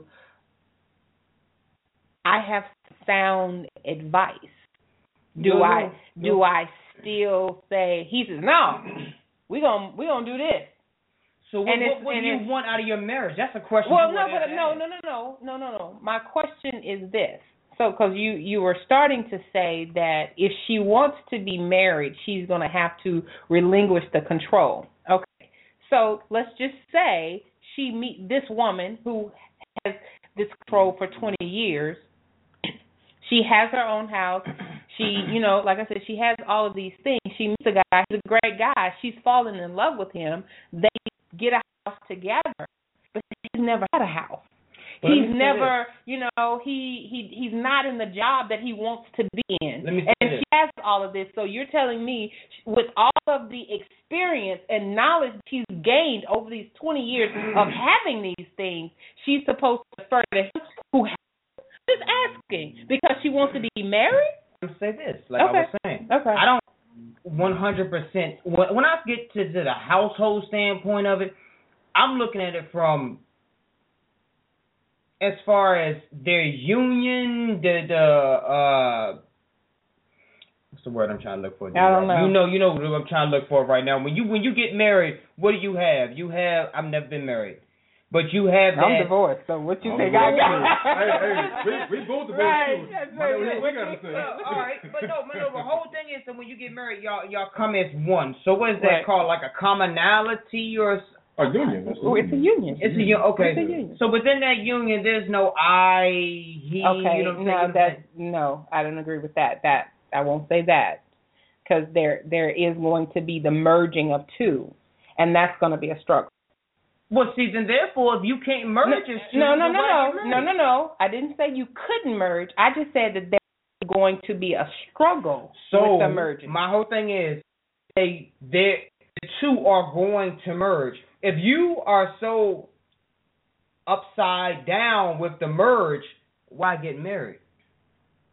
I have sound advice. Do no, I no. do I still say, he says, no, we're gonna we gonna do this. So what, what, what do you want out of your marriage? That's a question. Well, no, but no, no, no, no, no, no, no. My question is this. So, because you, you were starting to say that if she wants to be married, she's going to have to relinquish the control. Okay. So let's just say she meet this woman who has this control for twenty years. She has her own house. She, you know, like I said, she has all of these things. She meets a guy. He's a great guy. She's fallen in love with him. They get a house together, but he's never had a house. Well, he's never, you know, he, he he's not in the job that he wants to be in. Let me and she has all of this. So you're telling me with all of the experience and knowledge she's gained over these twenty years of having these things, she's supposed to defer to him who has. Just asking because she wants to be married? I'm going to say this, like okay. I was saying. Okay. I don't one hundred percent. When, when I get to, to the household standpoint of it, I'm looking at it from as far as their union, the the uh, what's the word I'm trying to look for? I don't know. You know, you know what I'm trying to look for right now. When you when you get married, what do you have? You have. I've never been married. But you have that. I'm divorced, so what you I'm think I got? hey, hey, we, we both divorced right, too. That's What right. we got to say? Uh, all right, but no, but no, the whole thing is that when you get married, y'all y'all come as one. So what is that right. called? Like a commonality or? A union. It's a oh, it's a union. It's a union. Okay. It's a union. So within that union, there's no I, he. Okay. You know what no, I'm that no, I don't agree with that. That I won't say that because there there is going to be the merging of two, and that's going to be a struggle. Well, see, then therefore, if you can't merge no, your two, no, no, no, no, no, no, no. I didn't say you couldn't merge. I just said that there's going to be a struggle so with the merging. My whole thing is, they, they, the two are going to merge. If you are so upside down with the merge, why get married?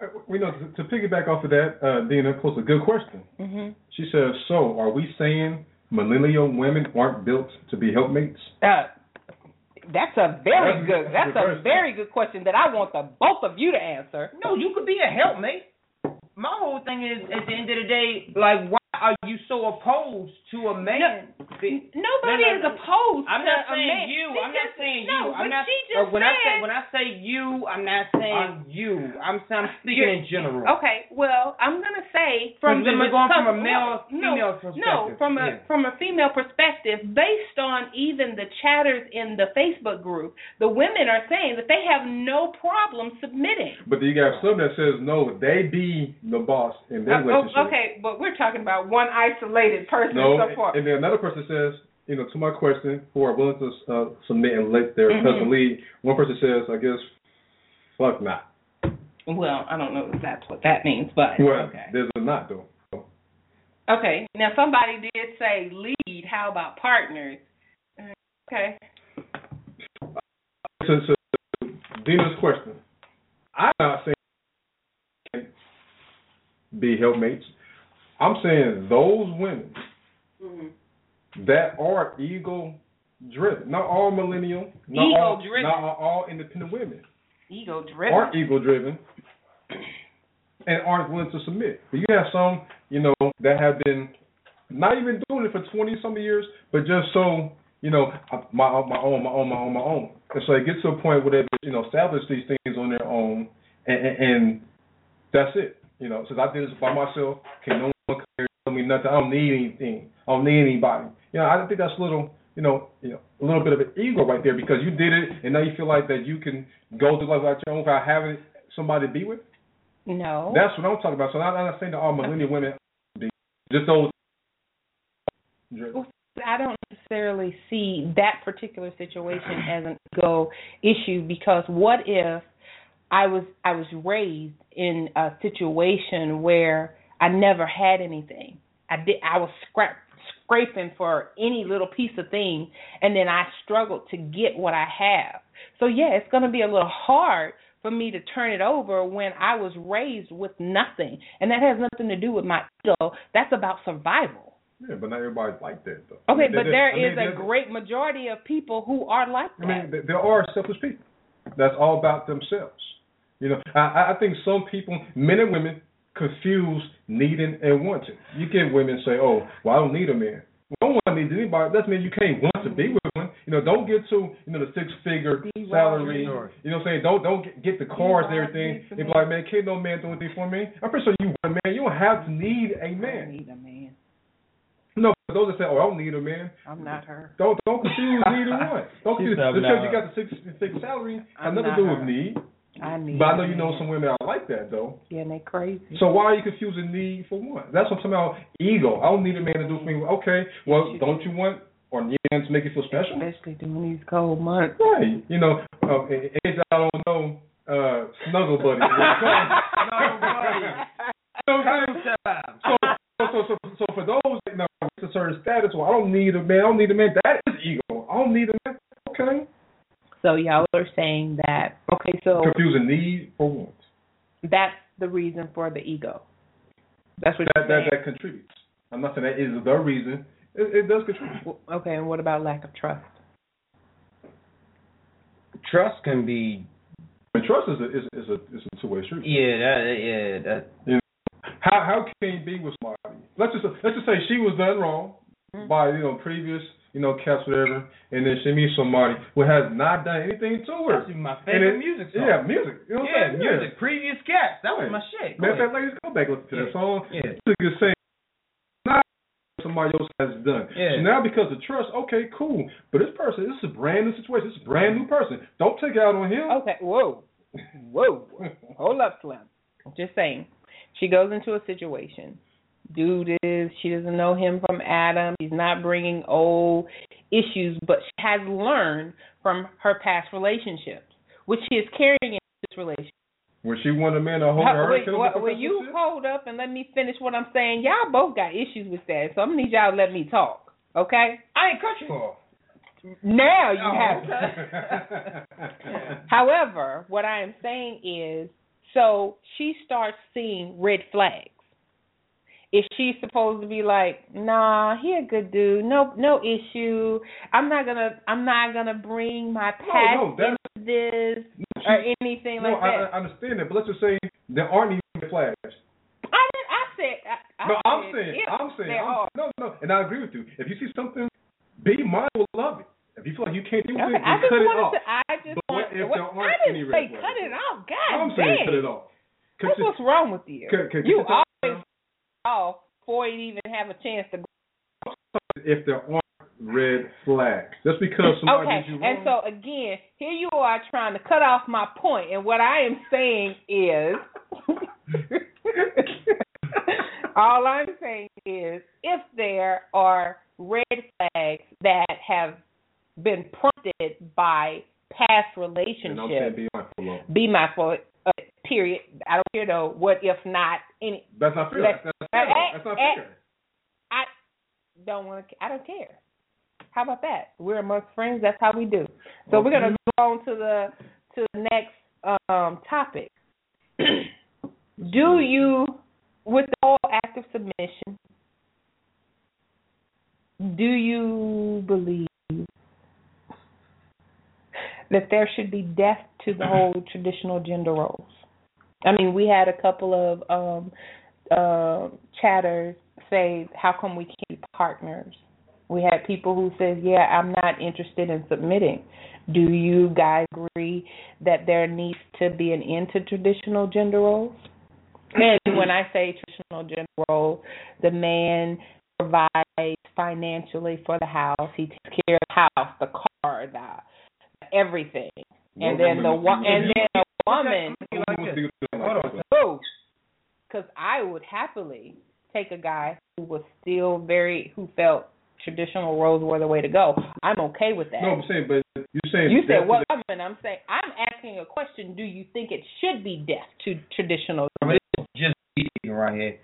we know to, to piggyback off of that, uh, Dina posed a good question. Mm-hmm. She says, "So, are we saying millennial women aren't built to be helpmates?" Uh, that's a very That's- good. That's that's a very good question that I want the both of you to answer. No, you could be a helpmate. My whole thing is, at the end of the day, like, why are you so opposed to a man? Nobody No, no, is no. opposed I'm to not a saying man. you. She I'm not just- saying no, you. I'm but not. she uh, just when I say said- when I say you, I'm not saying you. I'm I'm speaking in general. Okay, well, I'm gonna say from Because the we're going from a because- male no, female no, perspective. from a Yeah. from a female perspective, based on even the chatters in the Facebook group, the women are saying that they have no problem submitting. But you got some that says no, they be the boss in their Uh, relationship. oh, okay, but we're talking about one isolated person No, so far. and then another person says, you know, to my question, who are willing to uh, submit and let their Mhm. husband lead. One person says, I guess, fuck not. Well, I don't know if that's what that means, but Well, okay. there's a not though. Okay, now somebody did say lead. How about partners? Okay. So, so Dina's question, I'm not saying be helpmates. I'm saying those women Mm-hmm. that are ego driven, not all millennial, not Ego all, driven. not all independent women, Ego driven. aren't ego driven and aren't willing to submit. But you have some, you know, that have been not even doing it for twenty some years, but just so, you know, my my own, my own, my own, my own. And so they get to a point where they, you know, establish these things on their own, and, and, and that's it. You know, since I did this by myself, can no one come here and tell me nothing? I don't need anything. I don't need anybody. You know, I think that's a little, you know, you know, a little bit of an ego right there, because you did it, and now you feel like that you can go through life without your own without having somebody to be with. No. That's what I'm talking about. So I'm not saying that all millennial women be just those. I don't necessarily see that particular situation as an ego issue, because what if I was I was raised in a situation where I never had anything. I did I was scrap, scraping for any little piece of thing, and then I struggled to get what I have. So yeah, it's going to be a little hard for me to turn it over when I was raised with nothing, and that has nothing to do with my ego. That's about survival. Yeah, but not everybody's like that, though. Okay, I mean, but there- there I mean, is a there's- great majority of people who are like that. I mean, th- there are selfish people. That's all about themselves. You know, I, I think some people, men and women, confuse needing and wanting. You get women say, "Oh, well, I don't need a man." Well, no one needs anybody. That means you can't want to be with one. You know, don't get to you know the six-figure salary. You know what I'm saying? Don't don't get, get the cars and everything. They be like, "Man, can't no man do anything for me." I'm pretty sure you want a man. You don't have to need a man. I need a man. No, for those that say, "Oh, I don't need a man," I'm not her. don't don't confuse neither one. Don't She's confuse not just because now. you got the six figure salary has I'm nothing to not do her. with need. I need. But I know a you know man. some women are like that though. Yeah, and they crazy. So why are you confusing need for one? That's what I'm talking about. Ego. I don't need a man to do for me. Okay, well, Yes, you don't do. you want or need a man to make you feel special? Especially during these cold months. Right. You know, uh, in in case I don't know, uh, snuggle buddy. Snuggle buddy. You know what I'm saying? So, so, so, so, so for those that know it's a certain status, well, I don't need a man. I don't need a man. That is ego. I don't need a man. Okay. So y'all are saying that, okay, so Confusing need for want. that's the reason for the ego. That's what That, you're that saying. that contributes. I'm not saying that is the reason. It, it does contribute. Well, okay, and what about lack of trust? Trust can be. And trust is a is, is a is a two way street. Yeah, that. Yeah, that. How how can you be with somebody? Let's just let's just say she was done wrong Mm-hmm. by you know previous you know cats whatever, and then she meets somebody who has not done anything to her. That's my And favorite it- music song. Yeah, music. You know what Yeah, I'm saying? music. Previous cats. That was Right. my shit. Go Matter of ahead. fact, ladies, go back and listen to Yeah. that song. Yeah. Music is saying not what somebody else has done. Yeah. So now because of trust, okay, cool. But this person, this is a brand new situation. This is a brand new person. Don't take it out on him. Okay, whoa, whoa, hold up, Slim. Just saying, she goes into a situation. Dude is, she doesn't know him from Adam. He's not bringing old issues, but she has learned from her past relationships, which she is carrying into this relationship. When she want a man to hold How- her, wait, kill well, her, will you hold up and let me finish what I'm saying? Y'all both got issues with that, so I'm gonna need y'all to let me talk, okay? I ain't cut you off. Now you Oh, have to. However, what I am saying is So she starts seeing red flags. If she's supposed to be like, nah, he a good dude, no, no issue. I'm not gonna, I'm not gonna bring my past no, no, into this she, or anything no, like that. I, I understand that, but let's just say there aren't even flags. I didn't. I said. I, I no, I'm said, saying, yeah, I'm saying, there I'm, are. no, no, and I agree with you. If you see something, be mindful of it. If you feel like you can't do Okay, it, I then just cut it wanted off. to. I just But what wanted. if What, there aren't I didn't any say red cut flags? it off. God I'm dang. saying cut it off. That's what's wrong with you. Could, could, you could always off before you even have a chance to. If there aren't red flags, just because somebody Okay, did you wrong. and so again, here you are trying to cut off my point, and what I am saying is, all I'm saying is, if there are red flags that have been prompted by past relationships, and I'm saying be mindful of. be mindful. Uh, period. I don't care though. What if not any? That's not fair. Let, that's, that's, fair. uh, that's not uh, fair. I don't want to. I don't care. How about that? We're amongst friends. That's how we do. So Okay. we're gonna go on to the to the next um, topic. Do you, with the whole act of submission, do you believe that there should be death to the whole traditional gender roles? I mean, we had a couple of um, uh, chatters say, how come we can't be partners? We had people who said, yeah, I'm not interested in submitting. Do you guys agree that there needs to be an end to traditional gender roles? And when I say traditional gender role, the man provides financially for the house. He takes care of the house, the car, the everything. And then the one, and then a woman, who, because I would happily take a guy who was still very, who felt traditional roles were the way to go. I'm okay with that. No, I'm saying, but you're saying you said what? Well, woman? I'm saying I'm asking a question. Do you think it should be death to traditional? Just speaking right here.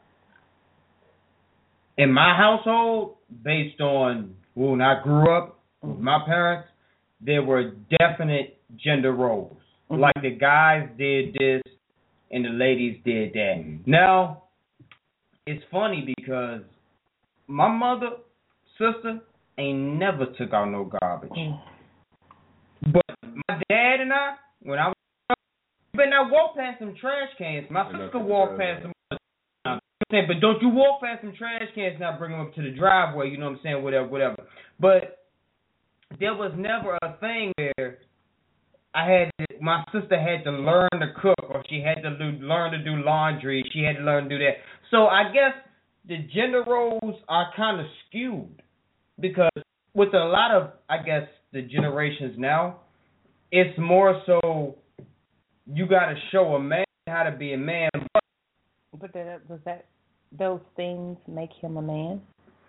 In my household, based on when I grew up with my parents, there were definite gender roles. Mm-hmm. Like the guys did this and the ladies did that. Mm-hmm. Now, it's funny because my mother, sister, ain't never took out no garbage. Mm-hmm. But my dad and I, when I was you better not walk past some trash cans. My sister walked past them. You know what I'm saying? But don't you walk past some trash cans and not bring them up to the driveway, you know what I'm saying, whatever, whatever. But there was never a thing where I had to, my sister had to learn to cook, or she had to do, learn to do laundry, she had to learn to do that. So I guess the gender roles are kind of skewed because with a lot of, I guess, the generations now, it's more so you got to show a man how to be a man. But that, does that those things make him a man?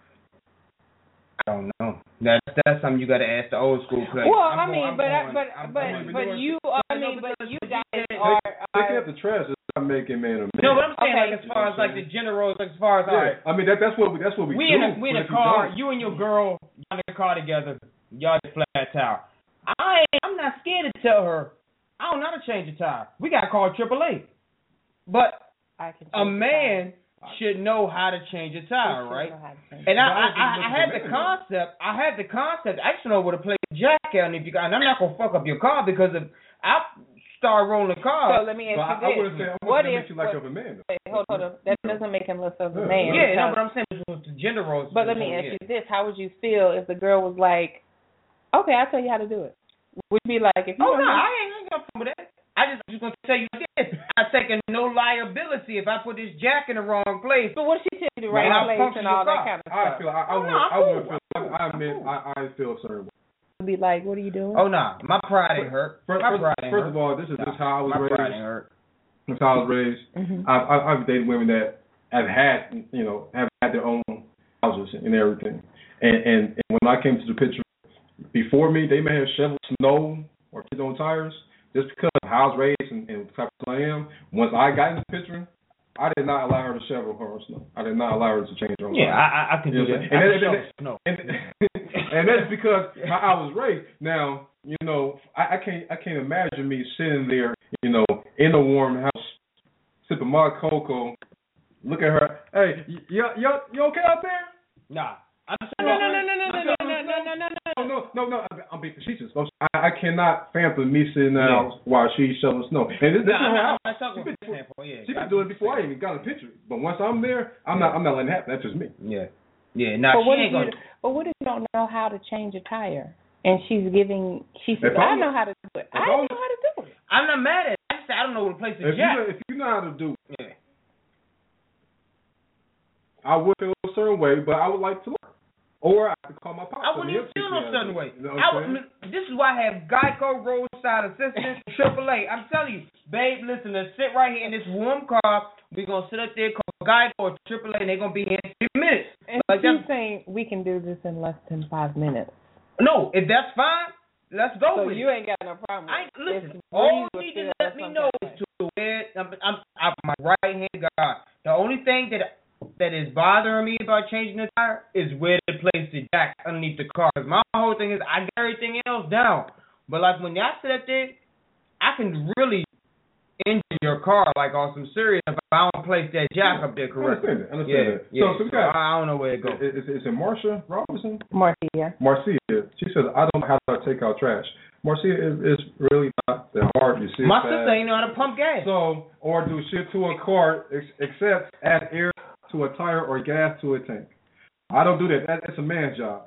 I don't know. That's that's something you got to ask the old school players. Well, I'm I going, mean, I'm but going, but I'm but going, but you, I mean, but you guys Take, are, taking are up the trash is not making man a man. no, but I'm saying okay. like as far as like the gender roles, like as far as yeah, all right. I mean that that's what we that's what we, We do. in a we in a car, you and your girl, y'all in the car together, y'all just flat tire. I ain't, I'm not scared to tell her I don't know how to change a tire. We got to call triple A. But I can a man should know how to change a tire, right? And I, I, I, I had the concept. I had the concept. I just know where to play jack at, and if you got, and I'm not gonna fuck up your car because if I start rolling cars. So let me ask I, you this: I would say I what if if you like what, of a man? Wait, hold, hold on. That doesn't make him less of a Yeah. man. Yeah, no, but I'm saying this was the gender roles. But let me ask you this: how would you feel if the girl was like, "Okay, I'll tell you how to do it"? Would you be like, "If you oh don't no, know, I ain't, I ain't got a problem with that." I just just gonna tell you this: I taking no liability if I put this jack in the wrong place. But what if she tell you the right Well, place and all that kind of I stuff? feel I, I Oh, would no, I I'm would cool. feel I, I admit I, I feel a certain way. Be like, what are you doing? Oh no, my pride ain't hurt. First, My first, pride ain't first hurt. of all, this is just how I was my raised. pride ain't hurt. That's how I was raised. Mm-hmm. I've, I've I've dated women that have had you know have had their own houses and everything, and and, and when I came to the picture before me, they may have shoveled snow or kids on tires. Just because of how I was raised and, and the type of person I am, once I got in the picture, I did not allow her to shovel her own snow. I did not allow her to change her own Yeah, tires. I, I, I can You do know that. what I'm saying? I And, can that- shovel snow. and, and that's because how I was raised. Now, you know, I, I can't I can't imagine me sitting there, you know, in a warm house sipping my cocoa. Look at her. Hey, y- you you you okay out there? Nah. I'm No, no, no, no, no, no, no, no, no, no, no, No, no, no, no. I'm being facetious. I, I cannot fathom me sitting there Yeah. while she's shoveling snow. And this, this Nah, is I'm how not talking she about been, example. Yeah. she been doing it before I even got a picture. But once I'm there, I'm not I'm not letting it happen. That's just me. Yeah. Yeah. Nah, But she what if ain't you? gonna. But what if you don't know how to change a tire? And she's giving. She says, If "I I'm- know how to do it. I if know I'm- how to do it." I'm not mad at it. I just said I don't know where to place the If you jack. know, if you know how to do, it, Yeah. I would feel a certain way, but I would like to learn. Or I could call my pops. I wouldn't even and feel he'll no teach me how to certain do way. it. You know I what would, I'm saying? this is why I have Geico roadside assistance, triple A. I'm telling you, babe, listen, let's sit right here in this warm car. We're going to sit up there, call Geico or triple A, and they're going to be here in three minutes. And Like she's that- saying we can do this in less than five minutes. No, if that's fine, let's go So with you it. ain't got no problem. I ain't, with it. listen, If all Breeze you need was to still let me some know kind is of to where I'm, I'm, I'm my right hand guy. The only thing that that is bothering me about changing the tire is where to place the jack underneath the car. 'Cause my whole thing is I get everything else down, but like when y'all sit up there, I can really injure your car like on some serious if I don't place that jack up there I correctly. understand that. I understand Yeah, that. yeah. So, so we got. I don't know where it goes. Is, is it Marsha Robinson? Marcia. Marcia. She says, I don't know how to take out trash. Marcia is, is really not that hard. You see, My it's sister bad. ain't know how to pump gas. So, or do shit to a car ex- except add air to a tire or gas to a tank. I don't do that. that that's a man's job.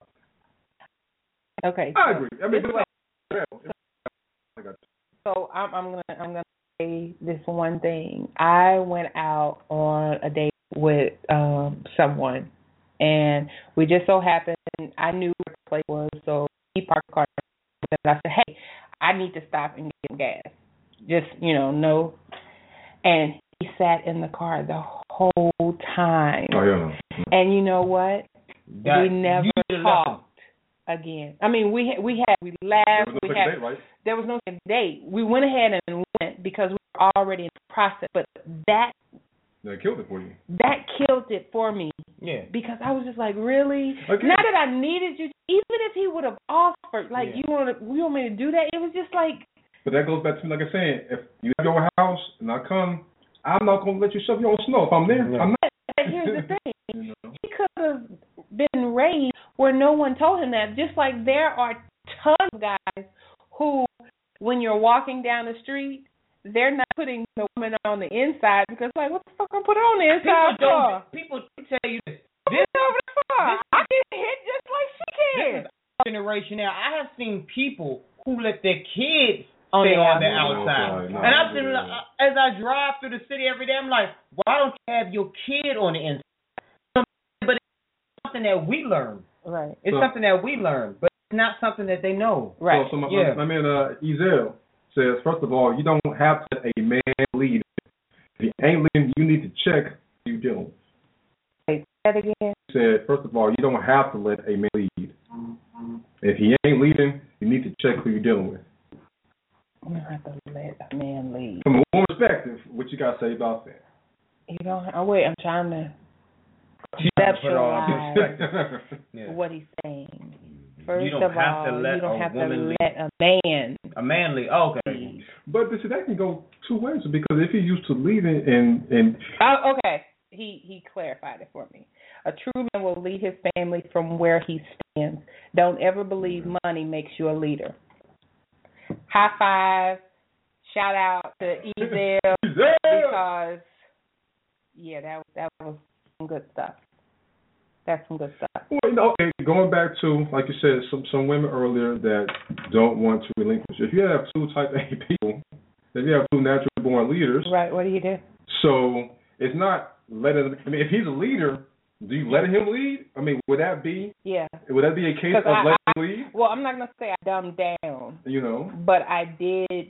Okay. I agree. I mean, This but way- So I'm, I'm gonna I'm gonna say this one thing. I went out on a date with um someone, and we just so happened I knew where the place was, so he parked the car. And I said, "Hey, I need to stop and get some gas." Just you know, no. And he sat in the car the whole time. Oh yeah. And you know what? That- we never you should've left talked again. I mean, we we had we laughed. There was no we second had date, right? there was no second date. We went ahead and went because we were already in the process. But that They killed it for you. that killed it for me Yeah. because I was just like, really? Okay. Not that I needed you. Even if he would have offered, like, Yeah. you want to, you want me to do that? It was just like, But that goes back to me, like I said, if you have your house and I come, I'm not gonna let you shove your own snow. If I'm there, Yeah. I'm not. but here's the thing. You know? He could have been raised where no one told him that. Just like there are tons of guys who, when you're walking down the street, they're not putting the woman on the inside because, like, what the fuck I'm put her on the People inside for? don't. People tell you this. This over the far. I can hit just like she can. This is our generation now. I have seen people who let their kids on Stay the on the outside. outside, No, and I'm no, sitting no. uh, as I drive through the city every day. I'm like, why don't you have your kid on the inside? But it's something that we learn. Right. It's So- something that we learn, but it's not something that they know. Right. So, so my, Yeah. my, my man uh, Ezel says, first of all, you don't have to let a man lead. If he ain't leading, you need to check who you dealing with. Say that again. He said, first of all, you don't have to let a man lead. If he ain't leading, you need to check who you're dealing with. You don't have to let a man lead. From a woman's perspective, what you got to say about that? You don't. Oh wait, I'm trying to She trying to put it all in conceptualize perspective. Yeah. what he's saying. First You don't of have all, to let you don't a have to woman lead. let a man A manly. Okay. lead. But see, that can go two ways because if you're used to leading and and Oh, okay. He he clarified it for me. A true man will lead his family from where he stands. Don't ever believe money makes you a leader. High five. Shout out to Ezel because yeah, that that was some good stuff. That's some good stuff. well, you know, okay, going back to like you said, some some women earlier that don't want to relinquish. If you have two type A people, if you have two natural born leaders, Right. What do you do? so it's not letting. I mean, if he's a leader, do you let him lead? I mean, would that be Yeah. would that be a case of 'Cause I- letting I- him lead? Well, I'm not gonna say I dumbed down, You know, but I did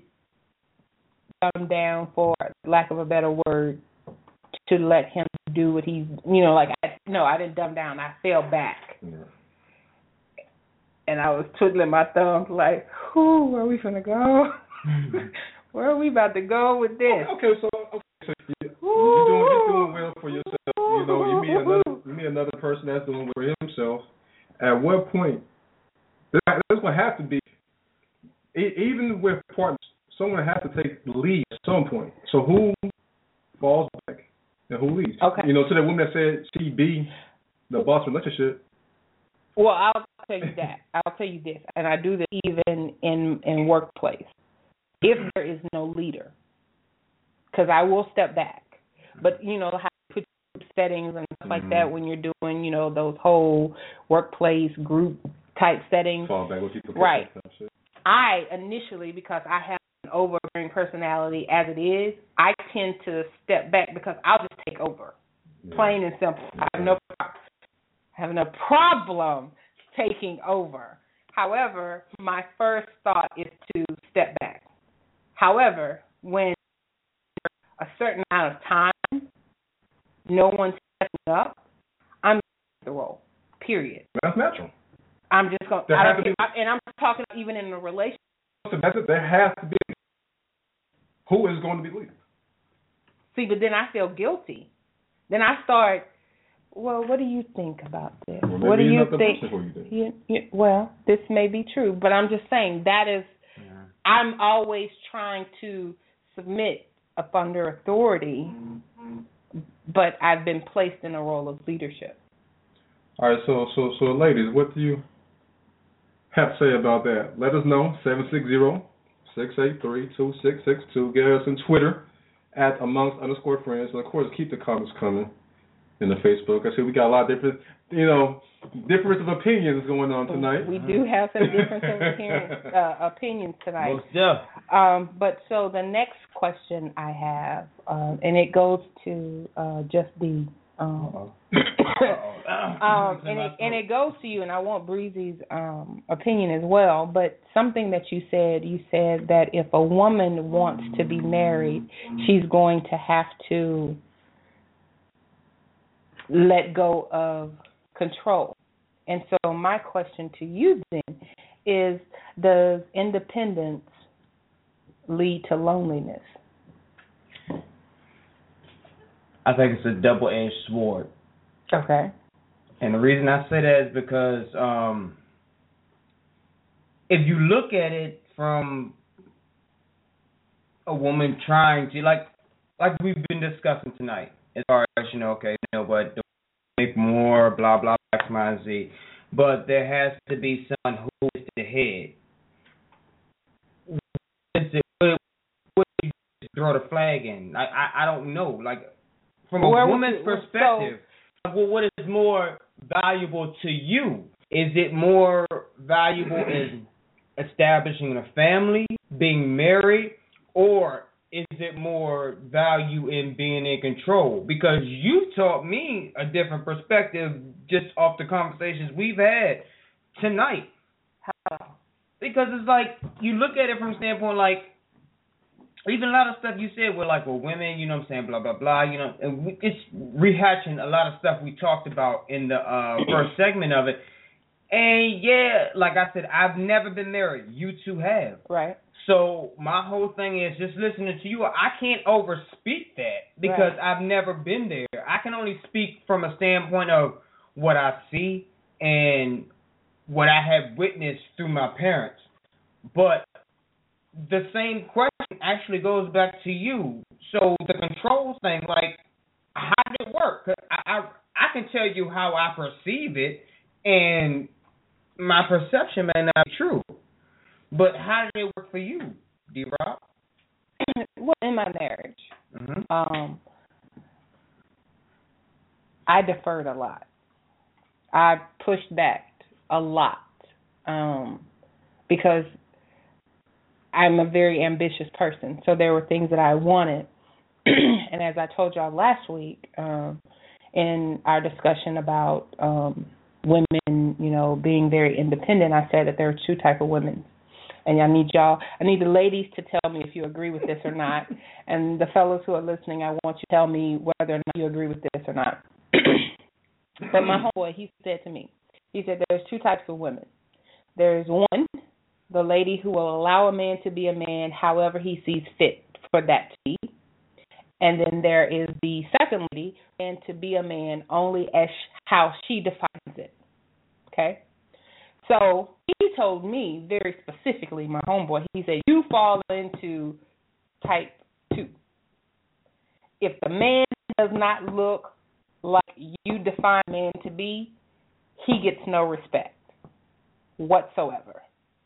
dumb down, for lack of a better word, to let him do what he's. You know, like I no, I didn't dumb down. I fell back, and I was twiddling my thumbs like, "Whoo, where are we gonna go? Where are we about to go with this?" Okay, so okay, so you, you're doing you're doing well for yourself. You know, you meet another you meet another person that's doing well for himself. At what point? That, that's what has to be. E- even with partners, someone has to take the lead at some point. So who falls back and who leads. Okay. You know, to the woman that said she be the boss relationship. Well, I'll tell you that. I'll tell you this, and I do this even in in workplace. If there is no leader, because I will step back, but you know how you put group settings and stuff like Mm-hmm. that when you're doing, you know, those whole workplace group type settings. Fall back with people. Right. I initially, because I have an overbearing personality as it is, I tend to step back because I'll just take over. Yeah. Plain and simple. I have no have no problem taking over. However, my first thought is to step back. However, when a certain amount of time, no one's stepping up, I'm the role. Period. That's natural. I'm just going. There I has don't to be- care, and I'm talking even in a relationship. So that's it. There has to be. Who is going to be leading? See, but then I feel guilty. Then I start. Well, what do you think about this? Well, maybe what do you're you not the think? person who you think. You, you, well, this may be true, but I'm just saying that is. Yeah. I'm always trying to submit up under authority, but I've been placed in a role of leadership. All right, so so so ladies, what do you have to say about that? Let us know, seven six zero, six eight three, two six six two. Get us on Twitter at amongst underscore friends. And of course, keep the comments coming in the Facebook. I see we got a lot of different, you know, difference of opinions going on tonight. We do have some different opinions, uh, opinions tonight. Most definitely. Um, but so the next question I have, um, and it goes to uh, just the, um, um, and it and it goes to you, and I want Breezy's um, opinion as well. But something that you said, you said that if a woman wants to be married, she's going to have to let go of control. And so my question to you then is, does independence lead to loneliness? I think it's a double-edged sword. Okay. And the reason I say that is because um, if you look at it from a woman trying to, like like we've been discussing tonight, as far as, you know, okay, you know what, make more, blah, blah, X, Y, and Z. But there has to be someone who is the head. What is it, what, what do you throw the flag in? I, I, I don't know. Like, from a Where woman's would you- perspective, well, what is more valuable to you? Is it more valuable in establishing a family, being married, or is it more value in being in control? Because you taught me a different perspective just off the conversations we've had tonight. How? Because it's like, you look at it from a standpoint like, even a lot of stuff you said were like, well, women, you know what I'm saying, blah, blah, blah, you know, and we, it's rehashing a lot of stuff we talked about in the uh, first segment of it. And yeah, like I said, I've never been married. You two have. Right. So my whole thing is just listening to you. I can't overspeak that because Right. I've never been there. I can only speak from a standpoint of what I see and what I have witnessed through my parents. But the same question actually goes back to you. So the control thing, like, how did it work? 'Cause I, I I can tell you how I perceive it, and my perception may not be true. But how did it work for you, D-Rob? Well, in my marriage, Mm-hmm. um, I deferred a lot. I pushed back a lot um, because I'm a very ambitious person. So there were things that I wanted. And as I told y'all last week um, in our discussion about um, women, you know, being very independent, I said that there are two type of women. And I need y'all, I need the ladies to tell me if you agree with this or not. And the fellows who are listening, I want you to tell me whether or not you agree with this or not. But my homeboy, he said to me, he said there's two types of women. There's one, the lady who will allow a man to be a man however he sees fit for that to be. And then there is the second lady, and to be a man only as how she defines it. Okay? So he told me very specifically, my homeboy, he said, you fall into type two. if the man does not look like you define man to be, he gets no respect whatsoever.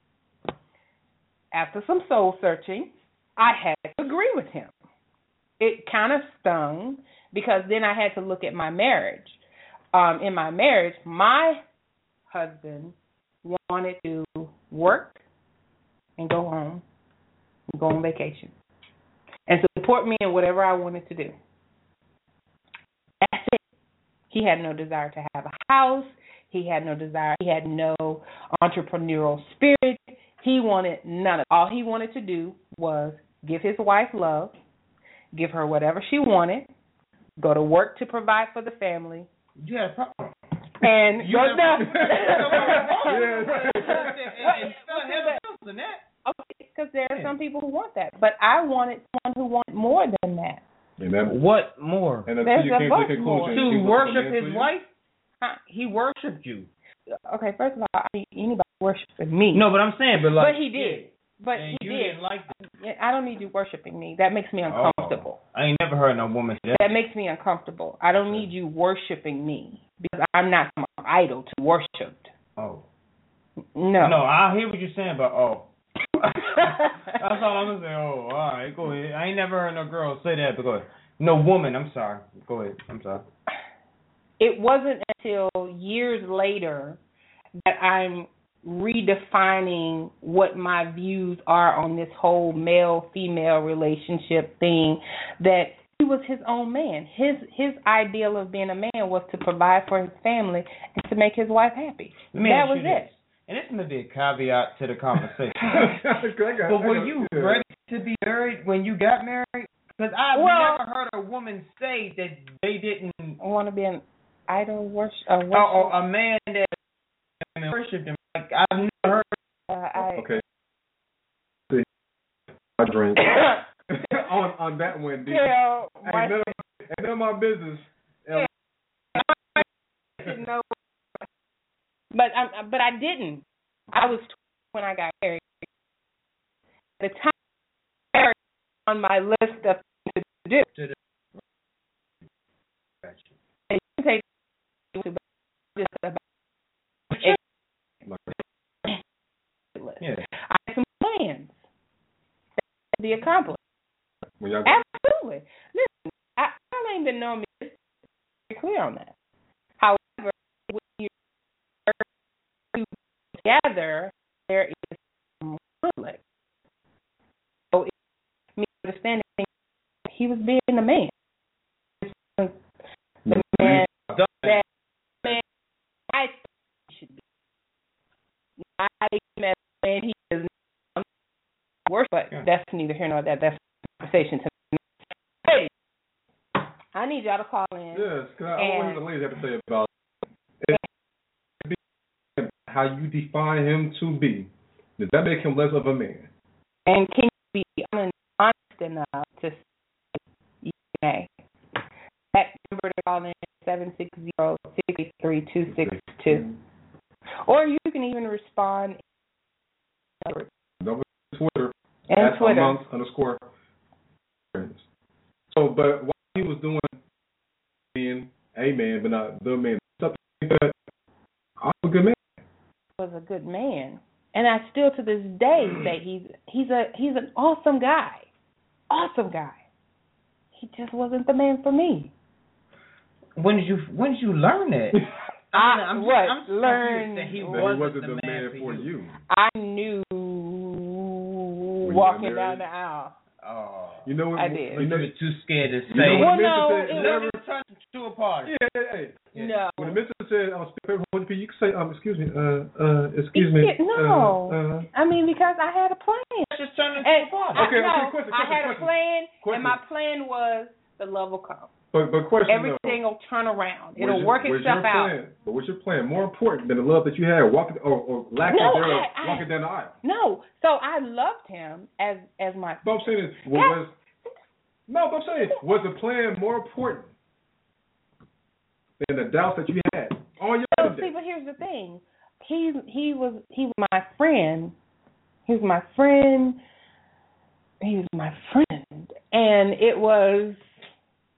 After some soul searching, I had to agree with him. It kind of stung because then I had to look at my marriage. Um, in my marriage, my husband wanted to work and go home and go on vacation and support me in whatever I wanted to do. That's it. He had no desire to have a house. He had no desire. He had no entrepreneurial spirit. He wanted none of it. All he wanted to do was give his wife love, give her whatever she wanted, go to work to provide for the family. You had a problem. And you go had down. Okay, because there are some people who want that, but I wanted someone who wanted more than that. And that, what more? And There's you a came bunch to the more. conclusion To worship his wife? Huh? He worshipped you. Okay, first of all, I mean, anybody worshiping me. No, but I'm saying, but like, but he did. Yeah. But and he you did. didn't like that. I don't need you worshiping me. That makes me uncomfortable. Oh, I ain't never heard no woman say that. That makes me uncomfortable. I don't need you worshiping me because I'm not some idol to worship. Oh. No. No, I hear what you're saying, but oh. That's all I'm gonna say. Oh, all right, go ahead. I ain't never heard no girl say that, but go ahead. No woman. I'm sorry. Go ahead. I'm sorry. It wasn't until years later that I'm redefining what my views are on this whole male-female relationship thing, that he was his own man. His his ideal of being a man was to provide for his family and to make his wife happy. That was it. And this may be a caveat to the conversation. got, but were you yeah. ready to be married when you got married? Because I've well, never heard a woman say that they didn't want to be an idol worship, uh, worship. Or, or a man that worshipped him. Like, I've never heard. Uh, I, okay. I drink on on that one, dude. Yeah, ain't, none of, ain't none of my business. Yeah. I didn't know, but I, but I didn't. I was twenty when I got married. The time married on my list of things to do. To and you can take to just about yeah. I had some plans to be accomplished. Well, absolutely. Listen, I, I ain't been knowing me. It's very clear on that. However, when you are together, there is some conflict. So it's me understanding he was being a man. The man that man I think he should be. I met a man he is not worse, but yeah. That's neither here nor there. That's a conversation to me. Hey, I need y'all to call in. Yes, because I want the ladies have to say about it. How you define him to be. Does that make him less of a man? And can you be honest enough to say you may? That number to call in seven six zero, six eight three, two six two. Or you can even respond on Twitter and at Twitter amongst underscore friends. So, but while he was doing being a man, but not the man, something that I'm a good man. Was a good man, and I still to this day say he's he's a he's an awesome guy, awesome guy. He just wasn't the man for me. When did you when did you learn that? I, I'm, what I'm learned that he that wasn't, he wasn't the, the man, man for for you. you. I knew walking down the aisle. Oh, you know what? I did. You know, you're too scared to say. You know well, no, said, it never turn to a party. Yeah, yeah, yeah. yeah. No. When the minister said, "I'm speaking," you can say, "Um, excuse me, uh, uh, excuse me." No, uh, uh, I mean because I had a plan. Just turn into and a party. Okay, I, okay, no, question, question, I had question. a plan, question. and my plan was the love will come. But, but question Everything though, will turn around. It'll your, work itself out. Plan? But what's your plan? More important than the love that you had, walking or, or lack no, of thereof, I, I, walking down the aisle. No. So I loved him as as my. But I'm saying is, was, no, but I'm saying, was the plan more important than the doubts that you had on your so, see, but here's the thing. He he was he was my friend. He was my friend. He was my friend, and it was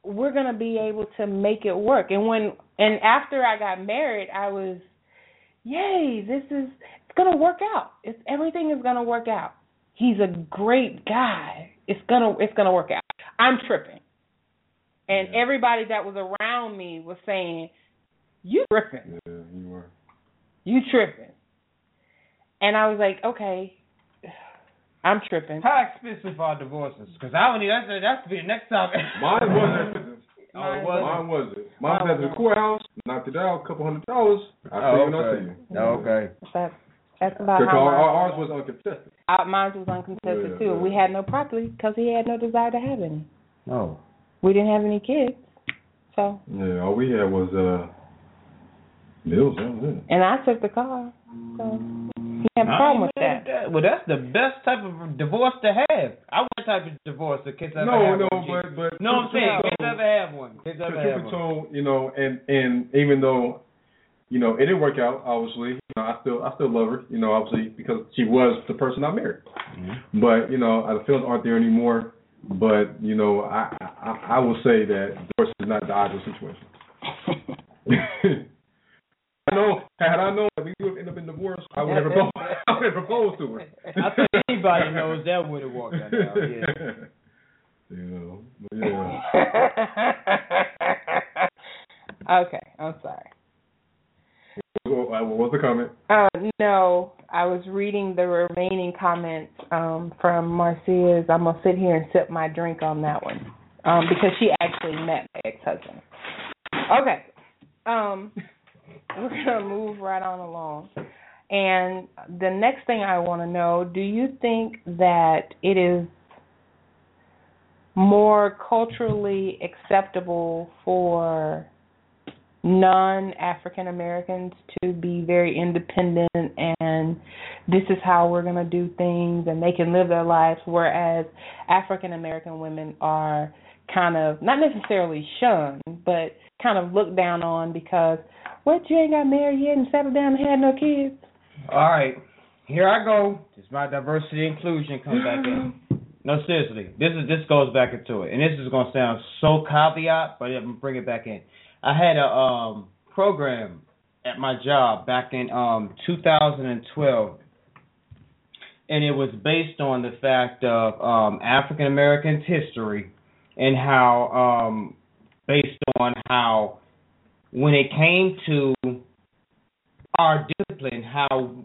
we're gonna be able to make it work. And when and after I got married, I was, yay, this is it's gonna work out. It's everything is gonna work out. He's a great guy. It's gonna it's gonna work out. I'm tripping. And yeah. everybody that was around me was saying, you tripping. Yeah, you were. You tripping. And I was like, okay, I'm tripping. How expensive are divorces? Because I don't need that's that's be the next topic. Mine wasn't expensive. Oh, it wasn't. Mine wasn't. Mine was at the courthouse, knocked it out, a couple hundred dollars. I oh, see okay. you. Oh, okay. That's, that's about because how our, mine ours was uncontested. Our, mine was uncontested yeah, too. yeah. We had no property because he had no desire to have any. No. We didn't have any kids, so. Yeah, all we had was uh, bills. That was it. And I took the car, so he had a problem with that. that. Well, that's the best type of divorce to have. I want that type of divorce that kids ever no, have no, one. but but no, I'm saying kids told, ever have one. Kids ever have one. Told, you know, and and even though, you know, it didn't work out. Obviously, you know, I still I still love her. You know, obviously because she was the person I married. Mm-hmm. But you know, the feelings aren't there anymore. But you know, I, I I will say that divorce is not the ideal situation. I know. Had I known that we would end up in divorce, I would have proposed. I would have proposed to her. I think anybody knows that would have walked out. Yeah. You know. Yeah. Okay, I'm sorry. What was the comment? Uh, no, I was reading the remaining comments um, from Marcia's. I'm going to sit here and sip my drink on that one um, because she actually met my ex-husband. Okay. Um, we're going to move right on along. And the next thing I want to know, do you think that it is more culturally acceptable for non-African Americans to be very independent and this is how we're going to do things and they can live their lives, whereas African American women are kind of, not necessarily shunned, but kind of looked down on because, what, you ain't got married yet and settled down and had no kids? All right, here I go. This is my diversity inclusion comes back in. No, seriously, this is this goes back into it, and this is going to sound so caveat, but I'm going to bring it back in. I had a um, program at my job back in um, two thousand twelve, and it was based on the fact of um, African Americans' history and how, um, based on how, when it came to our discipline, how,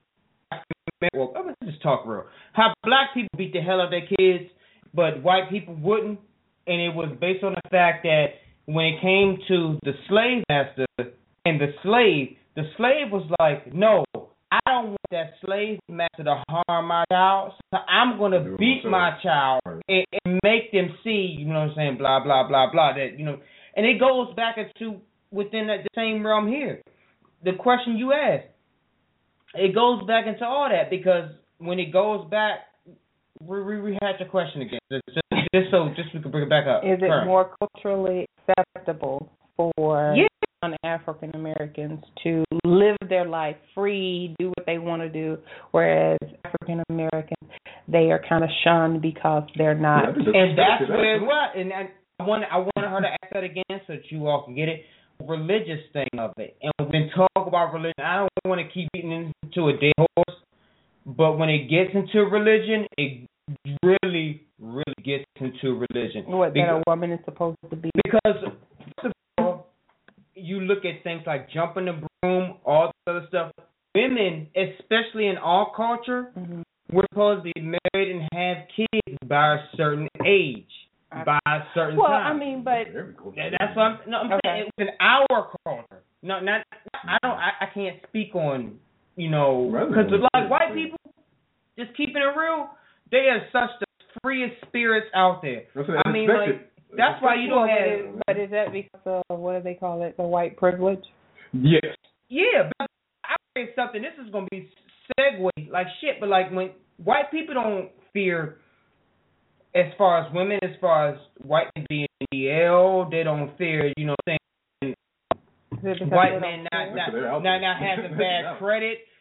well, let's just talk real, how black people beat the hell out of their kids, but white people wouldn't, and it was based on the fact that when it came to the slave master and the slave, the slave was like, no, I don't want that slave master to harm my child, so I'm going to beat my child and, and make them see, you know what I'm saying, blah, blah, blah, blah, that, you know, and it goes back into within that, the same realm here. The question you asked, it goes back into all that because when it goes back, we we, we had your question again, just, just, just so just we can bring it back up. Is it Current. more culturally acceptable for yeah. non-African Americans to live their life free, do what they want to do, whereas African Americans, they are kind of shunned because they're not. Yeah, and that's where it's what. And I want I wanted her to ask that again so that you all can get it. Religious thing of it, and when we talk about religion, I don't want to keep beating into a dead horse, but when it gets into religion, it really, really gets into religion. What, that a woman is supposed to be? Because first of all, you look at things like jumping the broom, all this other stuff. Women, especially in our culture, mm-hmm. we're supposed to be married and have kids by a certain age. By a certain well, time. Well, I mean, but that's what I'm. No, I'm okay. saying it's in our culture. No, not. I don't. I, I can't speak on. You know, because like white people, just keeping it real, they are such the freest spirits out there. I mean, like that's why you don't have. But is that because of what do they call it? The white privilege. Yes. Yeah, but I say something. This is gonna be segue like shit, but like when white people don't fear. As far as women, as far as white men being in the L, they don't fear, you know, saying white men not not, not not having bad credit.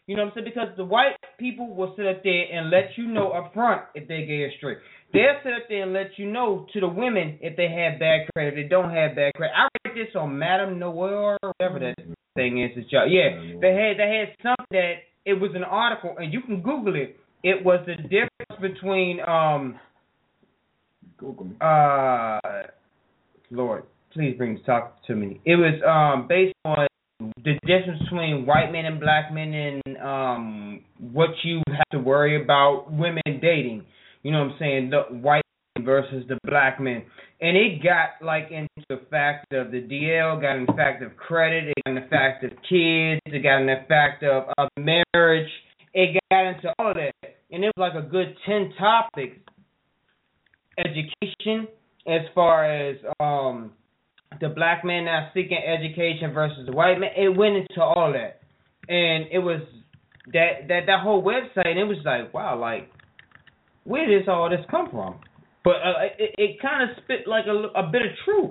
You know what I'm saying? Because the white people will sit up there and let you know up front if they gay or straight. They'll sit up there and let you know to the women if they have bad credit, if they don't have bad credit. I read this on Madame Noir, or whatever that thing is. It's y'all. Yeah, they had they had something that it was an article, and you can Google it. It was the difference between um Google me. uh Lord, please bring talk to me. It was um based on the difference between white men and black men and um what you have to worry about women dating. You know what I'm saying? The white men versus the black men. And it got like into the fact of the D L, got into the fact of credit, it got into the fact of kids, it got into the fact of, of marriage, it got into all of that. And it was like a good ten topics. Education, as far as um the black man now seeking education versus the white man, it went into all that. And it was that that, that whole website, and it was like, wow, like, where did all this come from? But uh, it, it kind of spit like a, a bit of truth.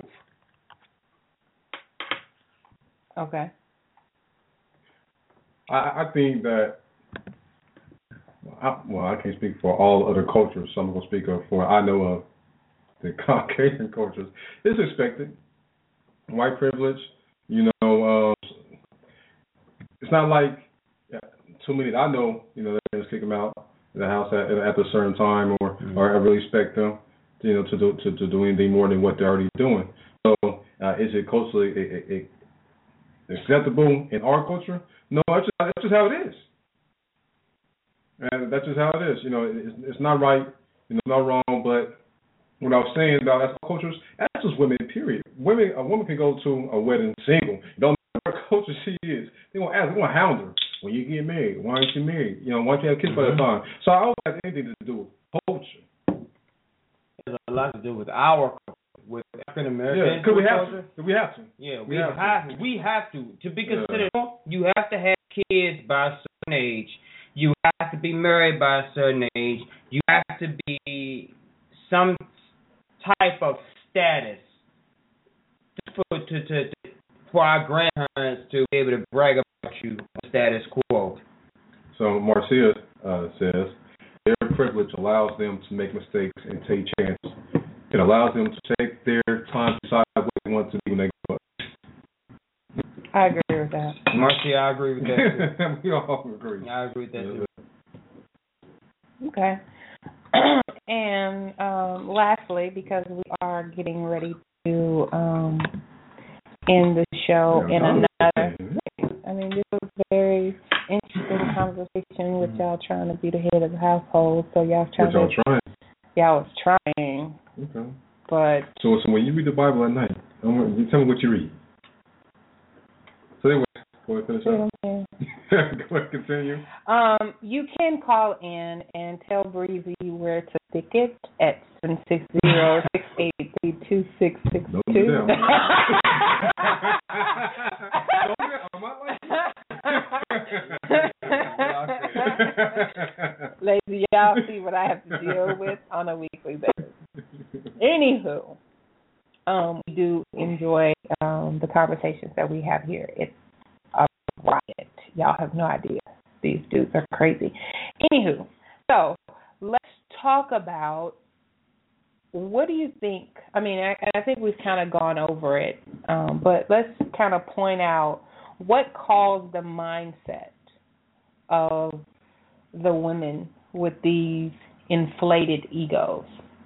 Okay. I, I think that, I, well, I can't speak for all other cultures, so I'm going to speak of for I know of the Caucasian cultures. It's expected. White privilege, you know, uh, it's not like yeah, too many that I know, you know, they just kick them out of the house at, at a certain time, or, mm-hmm. or I really expect them, you know, to do to, to do anything more than what they're already doing. So, uh, is it culturally it, it, it acceptable in our culture? No, that's just, that's just how it is, and that's just how it is. You know, it's, it's not right, you know, not wrong, but what I was saying about that's cultures, that's just women, period. Women, a woman can go to a wedding single. Don't matter what culture she is. They won't ask, they won't hound her. When you get married, why aren't you married? You know, why don't you have kids mm-hmm. by that time? So I don't have anything to do with culture. It has a lot to do with our culture, with African American yeah, because we have culture. to. We have to. Yeah, we, we have, have to. to. We have to. To be considered, yeah. you have to have kids by a certain age. You have to be married by a certain age. You have to be some type of status for to, to, to for our grandparents to be able to brag about you status quo. So Marcia uh, says their privilege allows them to make mistakes and take chances. It allows them to take their time to decide what they want to do when they grow up. I agree with that. Marcia, I agree with that. We all agree. I agree with that too. Okay. And um, lastly, because we are getting ready to um, end the show in another, I mean, this was a very interesting conversation with y'all trying to be the head of the household. So y'all trying y'all to, trying. Y'all was trying. Okay. But so, so when you read the Bible at night, you tell me what you read. So anyway, go ahead and finish up. Go ahead, continue. Um, you can call in and tell Breezy where to stick it at seven six zero, six eight three, two six six two. Ladies, y'all see what I have to deal with on a weekly basis. Anywho, um, we do enjoy um, the conversations that we have here. It's a riot. Y'all have no idea. These dudes are crazy. Anywho, so let's talk about what do you think? I mean, I, I think we've kind of gone over it, um, but let's kind of point out what caused the mindset of the women with these inflated egos.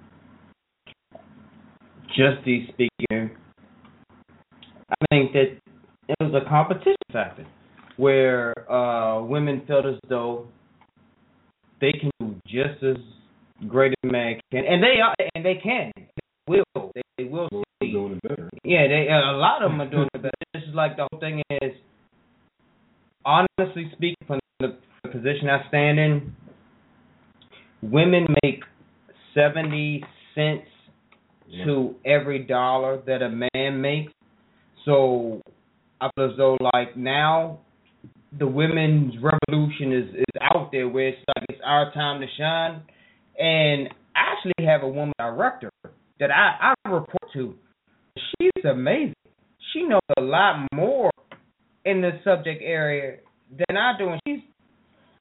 Justly speaking, I think that it was a competition factor where uh, women felt as though they can do just as great as a man can, and they are, and they can, they will, they, they will see. Doing it better. Yeah, they uh, a lot of them are doing it better. This is like the whole thing is, honestly speaking, from the position I stand in, women make seventy cents yeah. to every dollar that a man makes. So I feel as though like now the women's revolution is, is out there where it's like it's our time to shine. And I actually have a woman director that I, I report to. She's amazing. She knows a lot more in the subject area than I do, and she's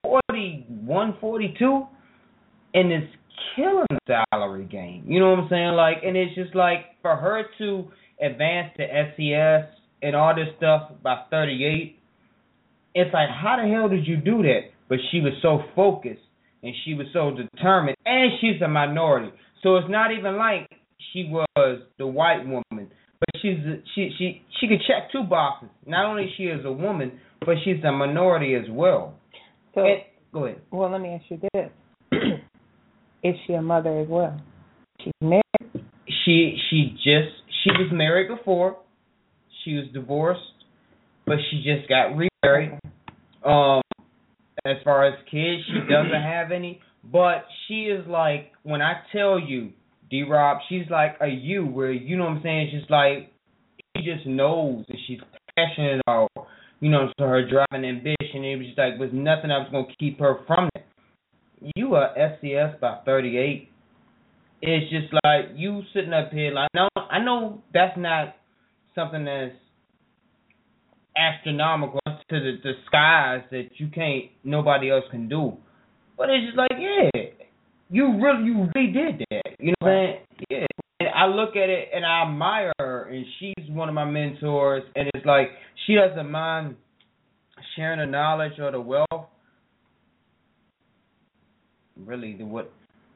forty-one, forty-two, and it's killing the salary game. You know what I'm saying? Like, and it's just like for her to advance to S C S and all this stuff by thirty-eight, it's like, how the hell did you do that? But she was so focused and she was so determined, and she's a minority, so it's not even like she was the white woman, but she's she she she could check two boxes. Not only she is a woman, but she's a minority as well. So and, go ahead. Well, let me ask you this: is she a mother as well? She's married. She she just she was married before. She was divorced, but she just got remarried. Um, as far as kids, she doesn't have any. But she is like, when I tell you, D-Rob, she's like a you, where, you know what I'm saying, she's like, she just knows and she's passionate about, you know, so her driving ambition. It was just like, there's nothing that was going to keep her from it. You are S C S by thirty-eight. It's just like you sitting up here, like, no, I know that's not something that's astronomical to the, the skies that you can't, nobody else can do. But it's just like, yeah, you really, you really did that. You know what I'm saying? Yeah. And I look at it and I admire her, and she's one of my mentors. And it's like she doesn't mind sharing the knowledge or the wealth. Really, the what?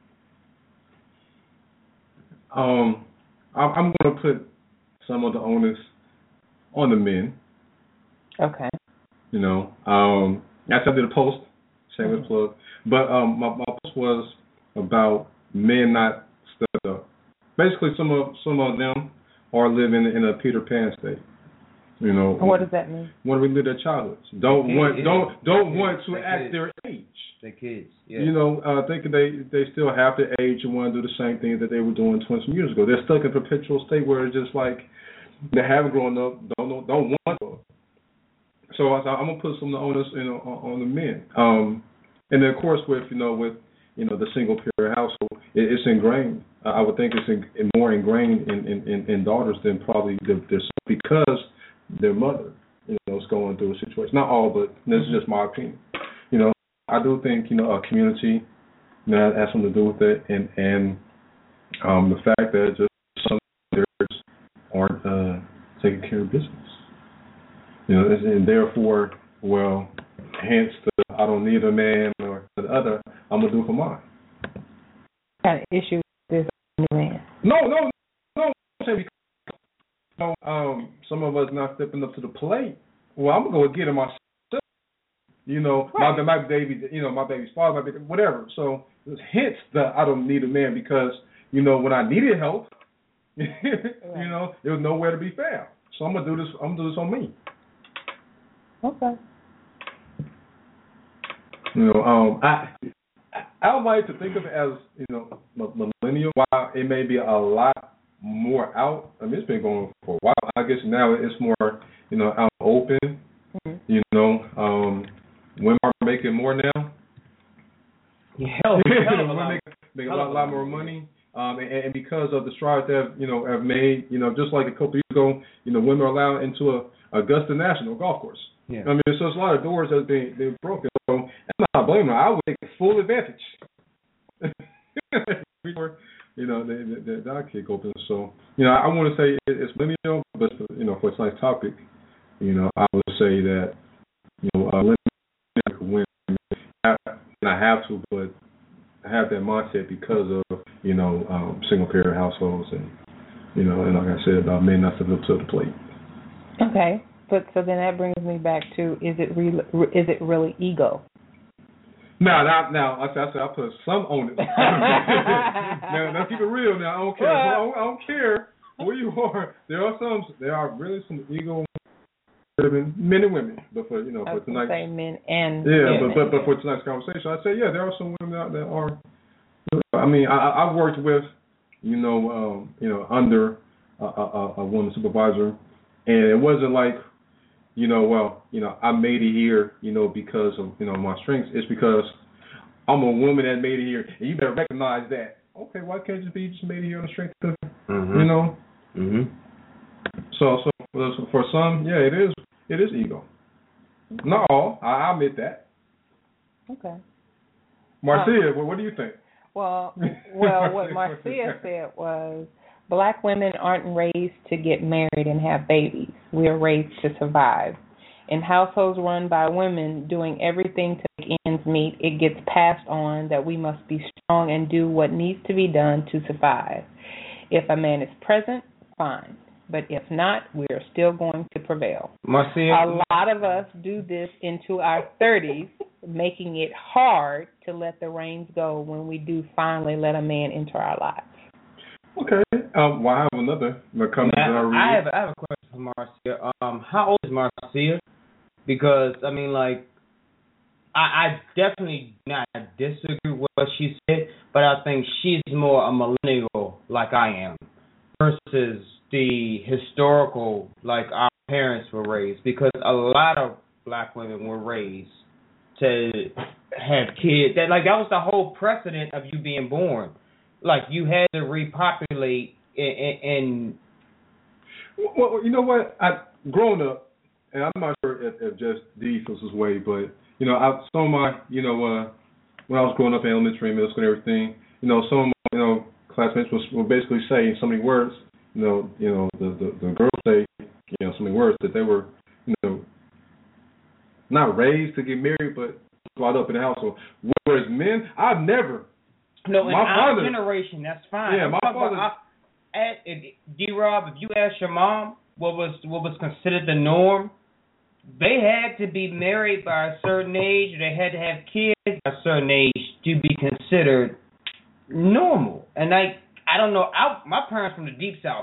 Um, I'm, I'm going to put some of the onus on the men. Okay. You know, um, I did a post, shameless mm-hmm. plug, but um, my, my post was about men not stuck up. Basically, some of some of them are living in a Peter Pan state. You know, what does that mean? Want to relive their childhoods. Don't kids, want yeah. don't don't kids, want to act kids. their age. Their kids, yeah. You know, uh, thinking they they still have the age and want to do the same thing that they were doing twenty years ago. They're stuck in a perpetual state where it's just like they haven't grown up, don't know, don't want to. So I, I'm gonna put some of the onus, you know, on, on the men. Um, and then of course with you know with you know the single parent household, it, it's ingrained. Uh, I would think it's in, in more ingrained in, in, in, in daughters than probably their, their because their mother, you know, is going through a situation. Not all, but this is just my opinion. You know, I do think you know a community, you know, has something to do with it, and and um, the fact that just some leaders aren't uh, taking care of business. You know, and therefore, well, hence the I don't need a man or the other. I'm gonna do it for mine. What kind of issue is this new man? No, no, no. no. You know, um, some of us not stepping up to the plate. Well, I'm gonna go get it myself. You know, right. my my baby, you know, my baby's father, my baby, whatever. So hence the I don't need a man because you know when I needed help, you right. know, there was nowhere to be found. So I'm gonna do this. I'm gonna do this on me. Okay. You know, um, I I would like to think of it as you know millennial. While it may be a lot more out, I mean it's been going for a while. I guess now it's more you know out open. Mm-hmm. You know, um, women are making more now. Yeah, hell, hell women make, make a lot, lot more money. Um, and, and because of the strides that have, you know have made, you know, just like a couple years ago, you know, women are allowed into a Augusta National golf course. Yeah. I mean, so there's a lot of doors that have been, been broken. So I'm not blaming them. I would take full advantage. you know, the, the, the dog kick open. So, you know, I want to say it's millennial, but, you know, for tonight's topic, you know, I would say that, you know, uh, women, and I have to, but I have that mindset because of, you know, um, single parent households and, you know, and like I said, about men not stepping up to the plate. Okay. But so then that brings me back to is it re- is it really ego? No, now, now I said I said I put some on it. now, now keep it real. Now I don't care. I don't, I don't care who you are. There are some. There are really some ego men and women. But for you know, for tonight, say men and yeah. women. But but but for tonight's conversation, I say yeah, there are some women out that are. I mean, I I've worked with, you know, um, you know, under a, a, a woman supervisor, and it wasn't like. You know, well, you know, I made it here, you know, because of, you know, my strengths. It's because I'm a woman that made it here, and you better recognize that. Okay, why can't you be just made it here on the strength of, mm-hmm. you know? Mm-hmm. So, so for some, yeah, it is, it is ego. Not all, I admit that. Okay. Marcia, um, what do you think? Well, well, what Marcia said was, black women aren't raised to get married and have babies. We are raised to survive. In households run by women doing everything to make ends meet, it gets passed on that we must be strong and do what needs to be done to survive. If a man is present, fine. But if not, we are still going to prevail. Marcia, a lot of us do this into our thirties, making it hard to let the reins go when we do finally let a man into our lives. Okay. Um, well, I have another comment that I read. I have, I have a question for Marcia. Um, how old is Marcia? Because, I mean, like, I, I definitely not disagree with what she said, but I think she's more a millennial like I am versus the historical like our parents were raised, because a lot of black women were raised to have kids. That like that was the whole precedent of you being born. Like you had to repopulate and. Well, you know what? I growing up, and I'm not sure if, if just Dee feels this way, but you know, I some of my you know uh, when I was growing up in elementary and middle school and everything, you know, some of my you know classmates will, will basically say so many words. You know, you know, the, the the girls say, you know, so many words that they were, you know, not raised to get married, but brought up in the household. Whereas men, I've never. No, in my our father, generation, that's fine. Yeah, my father. D-Rob, if you ask your mom what was what was considered the norm, they had to be married by a certain age, or they had to have kids by a certain age to be considered normal. And I, I don't know. I, my parents from the deep south,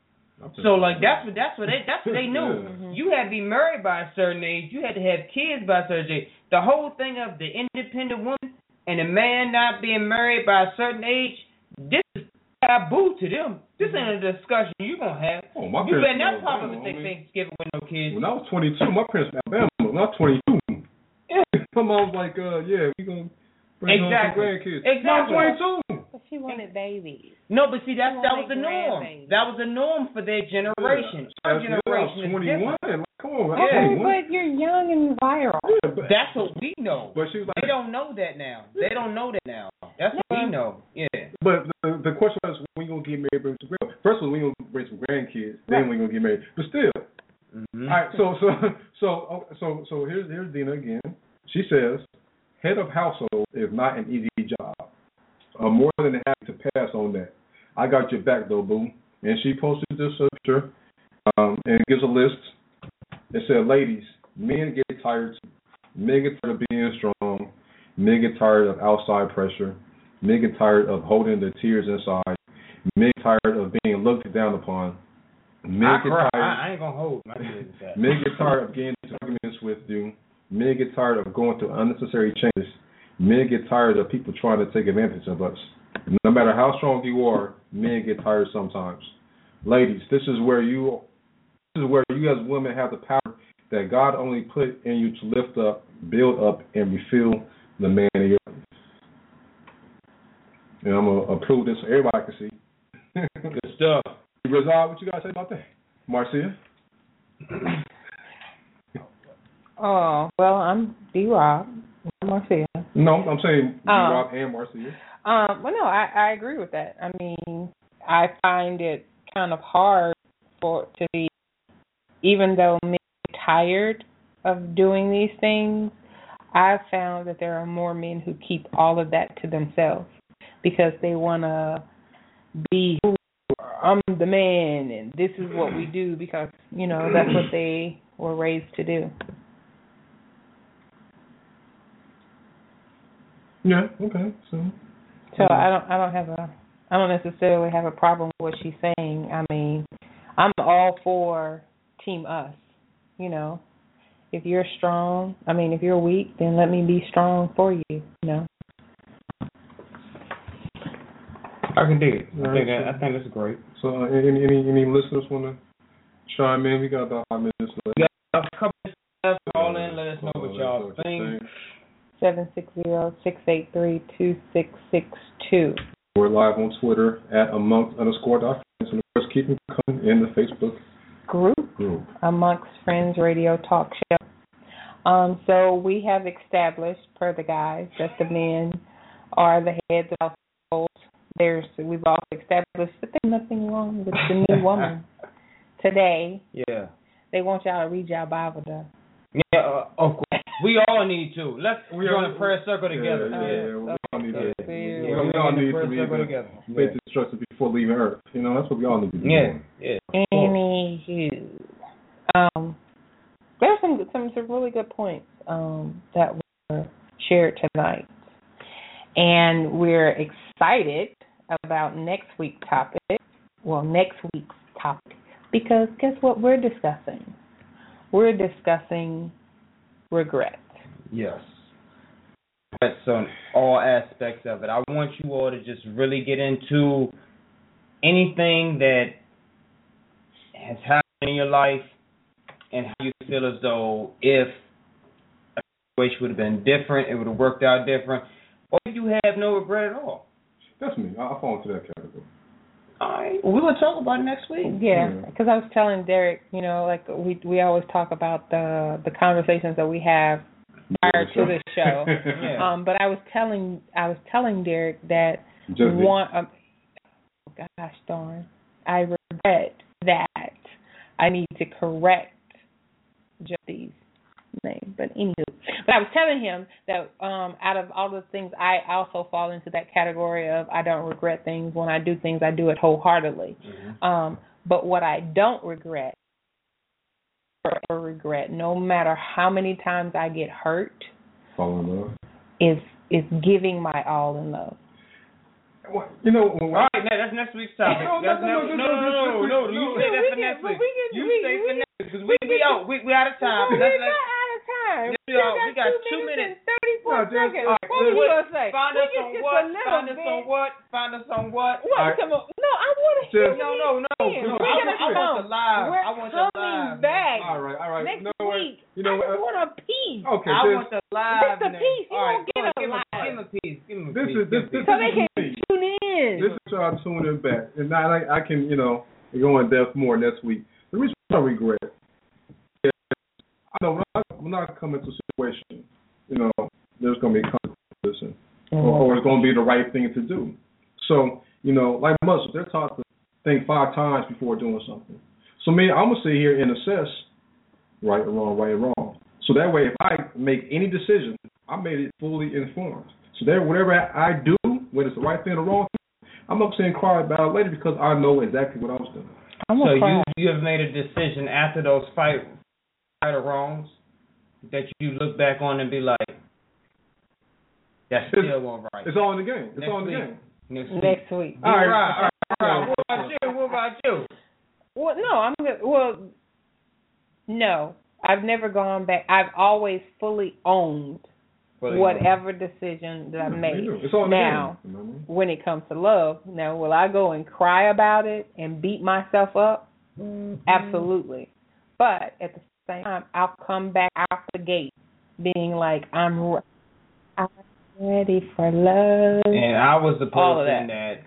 so like that's what that's what they that's what they knew. Yeah. Mm-hmm. You had to be married by a certain age. You had to have kids by a certain age. The whole thing of the independent woman and a man not being married by a certain age, this is taboo to them. This ain't a discussion you gonna have. Oh, my you parents better not from pop up Alabama, and say homie. Thanksgiving with no kids. When I was twenty-two, my parents from Alabama. When I was twenty-two, yeah, my mom was like, uh, yeah, we gonna bring home some Exactly. grandkids. Exactly. No, I'm twenty-two. But she wanted babies. No, but see, that's, She that was wanted the norm. grandbabies. That was the norm for their generation. Yeah. Our That's- generation I was is twenty-one. different. Like, come on, I was Yeah. Okay, twenty-one. but you're young and viral. Yeah, but, That's what we know. but she was like, They don't know that now. They don't know that now. That's what we know. Yeah. But the, the question was, when you gonna get married, bring some grand. First of all, we gonna bring some grandkids. Then we gonna get married. But still, Mm-hmm. all right. So so so so so here's here's Dina again. She says, head of household is not an easy job. I'm more than happy to pass on that. I got your back though, boo. And she posted this picture, um, and it gives a list. It said, ladies, men get tired. Men get tired of being strong. Men get tired of outside pressure. Men get tired of holding their tears inside. Men get tired of being looked down upon. Men I get cry. tired. I, I ain't gonna hold my kids with that. Men get tired of getting into arguments with you. Men get tired of going through unnecessary changes. Men get tired of people trying to take advantage of us. No matter how strong you are, men get tired sometimes. Ladies, this is where you this is where you as women have the power that God only put in you to lift up, build up, and refill the man in your life. And I'm gonna approve this so everybody can see. Good stuff. Rizal, what you gotta say about that? Marcia? Oh, well, I'm D-Rob. I'm Marcia. No, I'm saying Oh. Rob and Marcia. Um, well, no, I, I agree with that. I mean, I find it kind of hard for to be, even though men are tired of doing these things, I've found that there are more men who keep all of that to themselves because they want to be, I'm the man and this is what we do because, you know, that's what they were raised to do. Yeah, okay. So So I don't I don't have a I don't necessarily have a problem with what she's saying. I mean, I'm all for team us, you know. If you're strong, I mean, if you're weak, then let me be strong for you, you know. I can dig it. I All think right, that, I think that's great. So uh, any any any listeners want to chime in? We got about five minutes left. We got a couple of stuff. Call in, let us know what y'all What you think. seven six zero, six eight three, two six six two. We're live on Twitter at amongst underscore dot friends. And of course, keep them coming in the Facebook Group group. Amongst Friends Radio Talk Show. Um, so we have established, per the guys, that the men are the heads of households. There's, we've also established that there's nothing wrong with the new woman. Today, Yeah. they want y'all to read y'all Bible, though. Yeah, uh, of course. We all need to. Let's We join all- a prayer circle together. Yeah, yeah. yeah, we all need to. Yeah. We Yeah, all, we all in the need to prayer read circle the together. faith instructions before leaving Earth. You know, that's what we all need to do. Yeah, yeah. Anywho, um, there's some some some really good points um, that were shared tonight, and we're excited about next week's topic. Well, next week's topic, because guess what we're discussing? We're discussing regret. Yes. That's on all aspects of it. I want you all to just really get into anything that has happened in your life and how you feel as though if a situation would have been different, it would have worked out different, or if you have no regret at all. That's me. I, I fall into that category. All right. Well, we're going to talk about it next week. Yeah, Yeah. because I was telling Derek, you know, like we we always talk about the the conversations that we have prior to the show. Yeah. Um, but I was telling I was telling Derek that Just me. one. Um, gosh darn, I regret that. I need to correct Jody's name, but anywho. But I was telling him that um, out of all those things, I also fall into that category of I don't regret things. When I do things, I do it wholeheartedly. Mm-hmm. Um, but what I don't regret, or regret, no matter how many times I get hurt, Fall in love. is is giving my all in love. Well, you know, when All right, now that's next week's topic. No, That's no, next, no, no, no, no, no, no, no, You no, say that we for can- next but week. we can- You we- say we for can- next week because we we we can- out. We we out of time. We're Let's- not let's- out of time. Yeah, we We are. We got two minutes. and thirty-four No, just- seconds. all right, What were you what- gonna say? Find We us can on just what? a little Find us bit. on what? Find us on what? What? All right. Come on. No, I want to hear Just- No, no, no. We're no, gonna I, want- I come. want the live. We're I want the coming live. back. All right, all right. Next you know what? week. You know I what? just want a piece. Okay, I this, want the live. Just a man. piece. You All right, won't get go a give live. Give him a piece. Give him a this piece. is this Give him this a So they can is me. tune in. This is how I'm tuning back, and I like I can you know go in depth more next week. The reason I regret is I know when I, when I come into a situation, you know, there's going to be consequences, or, or it's going to be the right thing to do. So you know, like Muslims, they're taught to think five times before doing something. So me, I'm gonna sit here and assess right or wrong, right or wrong. So that way, if I make any decision, I made it fully informed. So that whatever I do, whether it's the right thing or the wrong thing, I'm not saying cry about it later because I know exactly what I was doing. I'm So gonna you cry. you have made a decision after those fight right or wrongs that you look back on and be like, that's It's- still all right. It's all in the game. It's Next all in the week. game. Next week. Next week. All right, all right, all All right. right. What about you? What about you? Well, no, I'm good. Well, no, I've never gone back. I've always fully owned Fully whatever decision that I Yeah, made. you do. It's all in the Now, game. You know what I mean? when it comes to love, now will I go and cry about it and beat myself up? Absolutely. But at the same time, I'll come back out the gate being like, I'm, re- I'm ready for love. And I was the All of person that,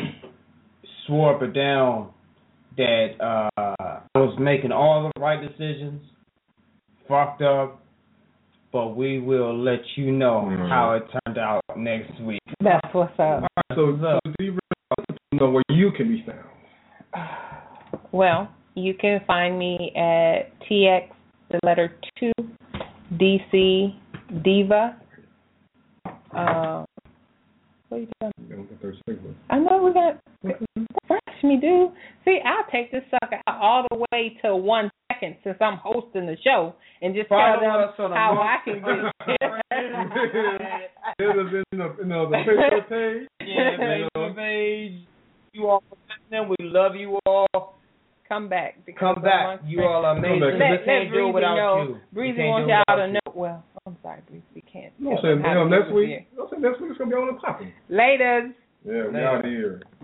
swore up or down that uh, I was making all the right decisions, fucked up, but we will let you know Mhm. how it turned out next week. That's what's up. All right, so, so do you really know where you can be found? Well, you can find me at T X, the letter two, D C Diva. Uh, what are you doing? You don't get thirty seconds. I know we got. Rush me, dude. See, I'll take this sucker out all the way to one second since I'm hosting the show and just Follow tell us them on how the I can be. There's a, you know, you know, the Facebook page. Yeah, Facebook page. You all listening. We love you all. Come back. because Come back. I'm You all are amazing. back. We Let, can't let do it Breezy without know. you. We Breezy can't wants do it y'all without to you. know. Well, I'm sorry, Breezy. We can't. No, tell saying them how you know, to next do it week. here. No, saying next week it's gonna be on the popping. Laters. Yeah, we Later. out here.